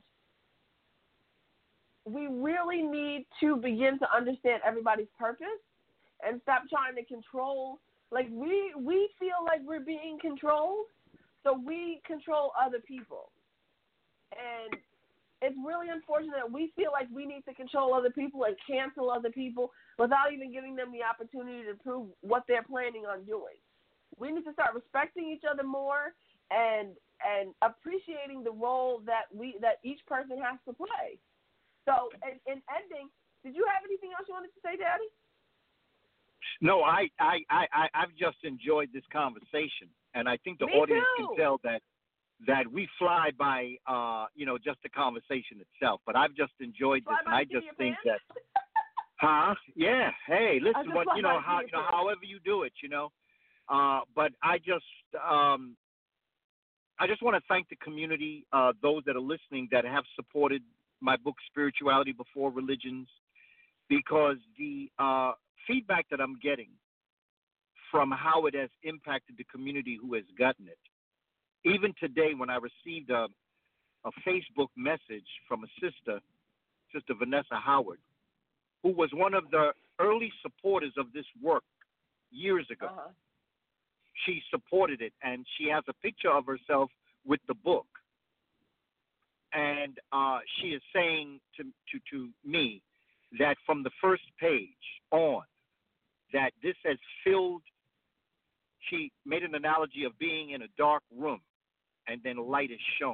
we really need to begin to understand everybody's purpose and stop trying to control. Like we we feel like we're being controlled, so we control other people, and it's really unfortunate that we feel like we need to control other people and cancel other people without even giving them the opportunity to prove what they're planning on doing. We need to start respecting each other more and and appreciating the role that we that each person has to play. So, in, in ending, did you have anything else you wanted to say, Daddy? No, I, I, I, I've just enjoyed this conversation, and I think the Me audience too. can tell that that we fly by, uh, you know, just the conversation itself. But I've just enjoyed Fly this, and by I the seat of just your think pants? that, huh? Yeah. Hey, I listen, just what fly you by know, the how seat you of know, your however you do it, you know. Uh, but I just, um, I just want to thank the community, uh, those that are listening that have supported my book, Spirituality Before Religions, because the uh, feedback that I'm getting from how it has impacted the community who has gotten it. Even today, when I received a, a Facebook message from a sister, Sister Vanessa Howard, who was one of the early supporters of this work years ago. Uh-huh. She supported it, and she has a picture of herself with the book. And uh, she is saying to, to, to me that from the first page on, that this has filled, she made an analogy of being in a dark room and then light is shown.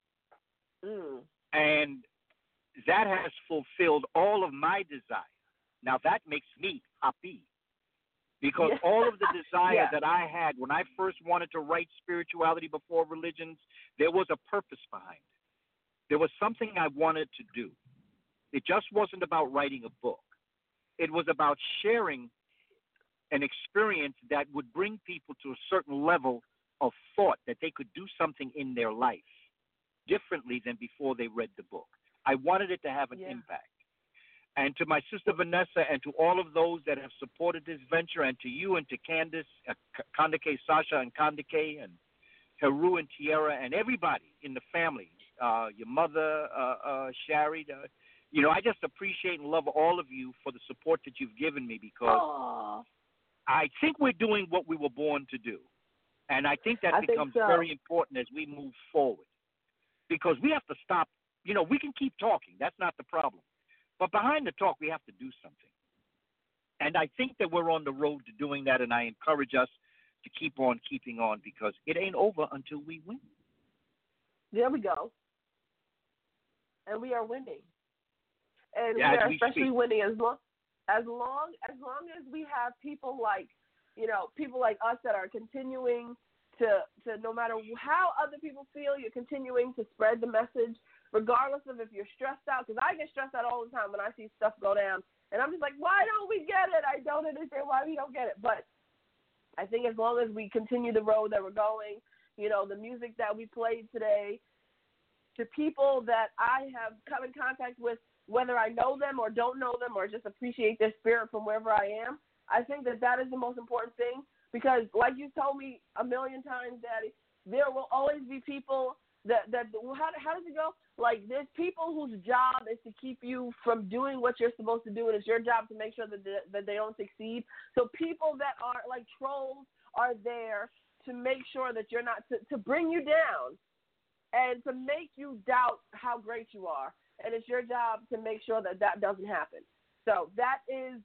Mm. And that has fulfilled all of my desire. Now that makes me happy. Because yeah. all of the desire yeah. that I had when I first wanted to write spirituality before religions, there was a purpose behind it. There was something I wanted to do. It just wasn't about writing a book. It was about sharing an experience that would bring people to a certain level of thought that they could do something in their life differently than before they read the book. I wanted it to have an yeah. impact. And to my sister Vanessa and to all of those that have supported this venture, and to you and to Candace, uh, Kandake Sasha and Kandake and Heru and Tierra and everybody in the family, uh, your mother, uh, uh, Shari, uh, you know, I just appreciate and love all of you for the support that you've given me, because Aww. I think we're doing what we were born to do. And I think that I becomes think so. very important as we move forward, because we have to stop. You know, we can keep talking. That's not the problem. But behind the talk, we have to do something. And I think that we're on the road to doing that, and I encourage us to keep on keeping on, because it ain't over until we win. There we go. And we are winning. And yeah, we are we especially speak. winning as long, as long as long as we have people like, you know, people like us that are continuing to, to no matter how other people feel, you're continuing to spread the message, regardless of if you're stressed out. Because I get stressed out all the time when I see stuff go down. And I'm just like, why don't we get it? I don't understand why we don't get it. But I think as long as we continue the road that we're going, you know, the music that we played today, to people that I have come in contact with, whether I know them or don't know them or just appreciate their spirit from wherever I am, I think that that is the most important thing. Because like you told me a million times, Daddy, there will always be people that, that how, how does it go? Like, there's people whose job is to keep you from doing what you're supposed to do, and it's your job to make sure that they, that they don't succeed. So people that are like trolls are there to make sure that you're not, to, to bring you down and to make you doubt how great you are. And it's your job to make sure that that doesn't happen. So that is,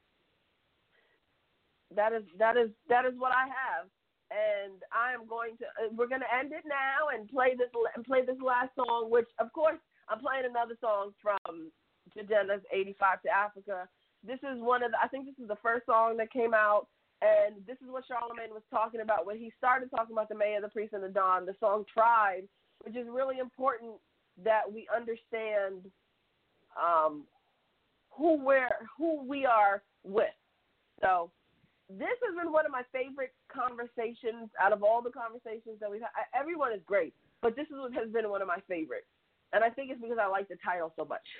that is, that is, that is what I have. And I am going to, we're going to end it now and play this, and play this last song, which of course I'm playing another song from Jadena's eighty-five to Africa. This is one of the, I think this is the first song that came out. And this is what Charlamagne was talking about when he started talking about the Mayor, the Priest, and the Don, the song Tribe, which is really important that we understand um, who we're, who we are with. So this has been one of my favorite conversations out of all the conversations that we've had. Everyone is great, but this is what has been one of my favorites. And I think it's because I like the title so much.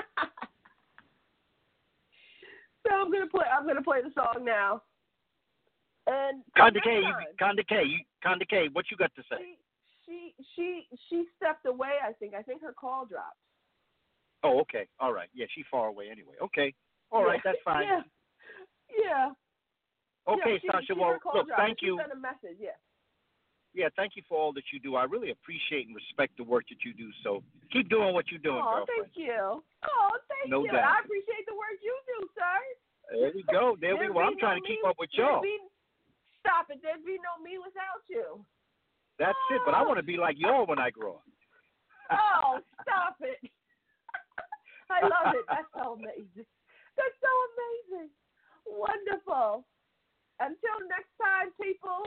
So I'm gonna play I'm gonna play the song now. And Conde K, Conde K, Conde K, what you got to say? She she she stepped away, I think. I think her call dropped. Oh, okay. All right. Yeah, she's far away anyway. Okay. All right, yeah. that's fine. Yeah. Yeah. Okay, yeah, she, Sasha. she well, look, dropped. thank she you. Sent a message, yeah. Yeah, thank you for all that you do. I really appreciate and respect the work that you do. So keep doing what you're doing, oh, girlfriend. thank you. Oh, thank no you. doubt. I appreciate the work you do, sir. There we go. There we go. I'm trying no to keep me, up with y'all. Be, stop it. There'd be no me without you. That's oh. it. But I want to be like y'all when I grow up. Oh, stop it. I love it. That's so amazing. That's so amazing. Wonderful. Until next time, people.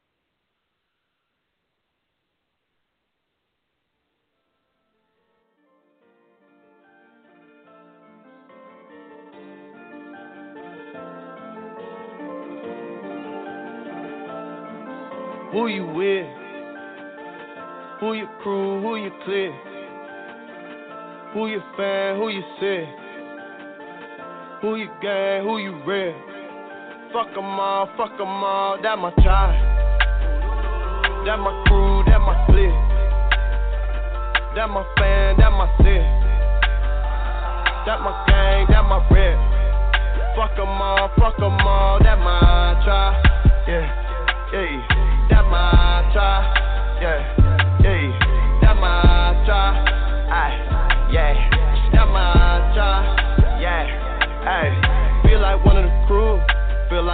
Who you with? Who your crew? Who you clear? Who your fan? Who you say? Who you gang? Who you real? Fuck 'em all, fuck 'em all, that my tribe. That my crew, that my clique. That my fan, that my city. That my gang, that my rep. Fuck 'em all, fuck 'em all, that my tribe. Yeah, yeah. That my tribe, yeah, yeah. That my tribe, aye, yeah. That my tribe, yeah.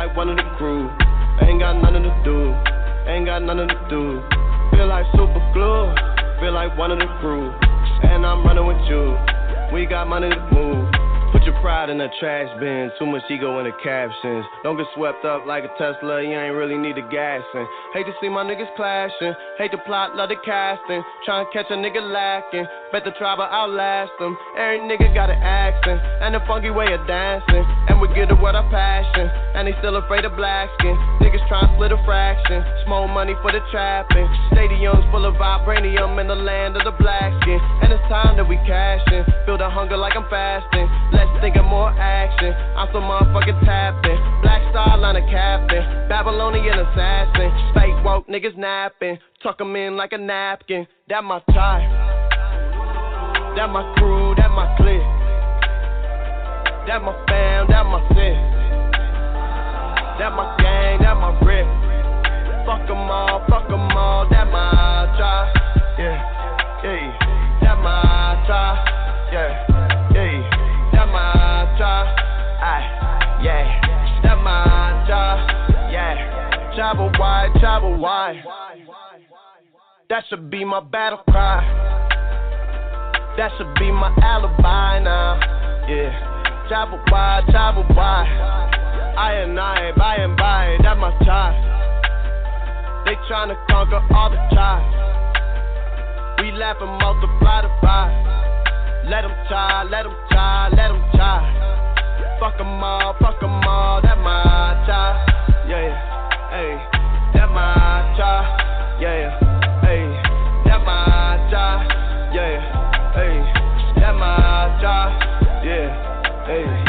like one of the crew. Ain't got nothing to do, ain't got nothing to do. Feel like super glue, feel like one of the crew. And I'm running with you, we got money to move. Put your pride in the trash bin, too much ego in the captions. Don't get swept up like a Tesla, you ain't really need the gassing. Hate to see my niggas clashing, hate the plot, love the casting. Tryna catch a nigga lacking, bet the tribe will outlast them. Every nigga got an accent, and a funky way of dancing. And we get it with our passion, and they still afraid of black skin. Niggas tryna split a fraction, small money for the trapping. Stadiums full of vibranium in the land of the black skin. And it's time that we cashin', feel the hunger like I'm fasting. Let's think of more action, I'm so motherfucking tapping. Black Star line of captain, Babylonian assassin. Fake woke niggas napping, tuck 'em in like a napkin. That my type, that my crew, that my clique. That my fam, that my sis. That my gang, that my rip. Fuck 'em all, fuck 'em all, that my tribe. Yeah, yeah, that my tribe. Yeah, yeah. That my job, aye, yeah. That my job, yeah. Travel wide, travel wide. That should be my battle cry. That should be my alibi now, yeah. Travel wide, travel wide. I and I, by and by, that my job. They tryna conquer all the tribes. We laugh and multiply the vibe. Let 'em try, let 'em try, let 'em try. Fuck 'em all, fuck 'em all, that my try. Yeah, hey, that my try. Yeah, hey, that my try. Yeah, hey, that my try. Yeah, hey.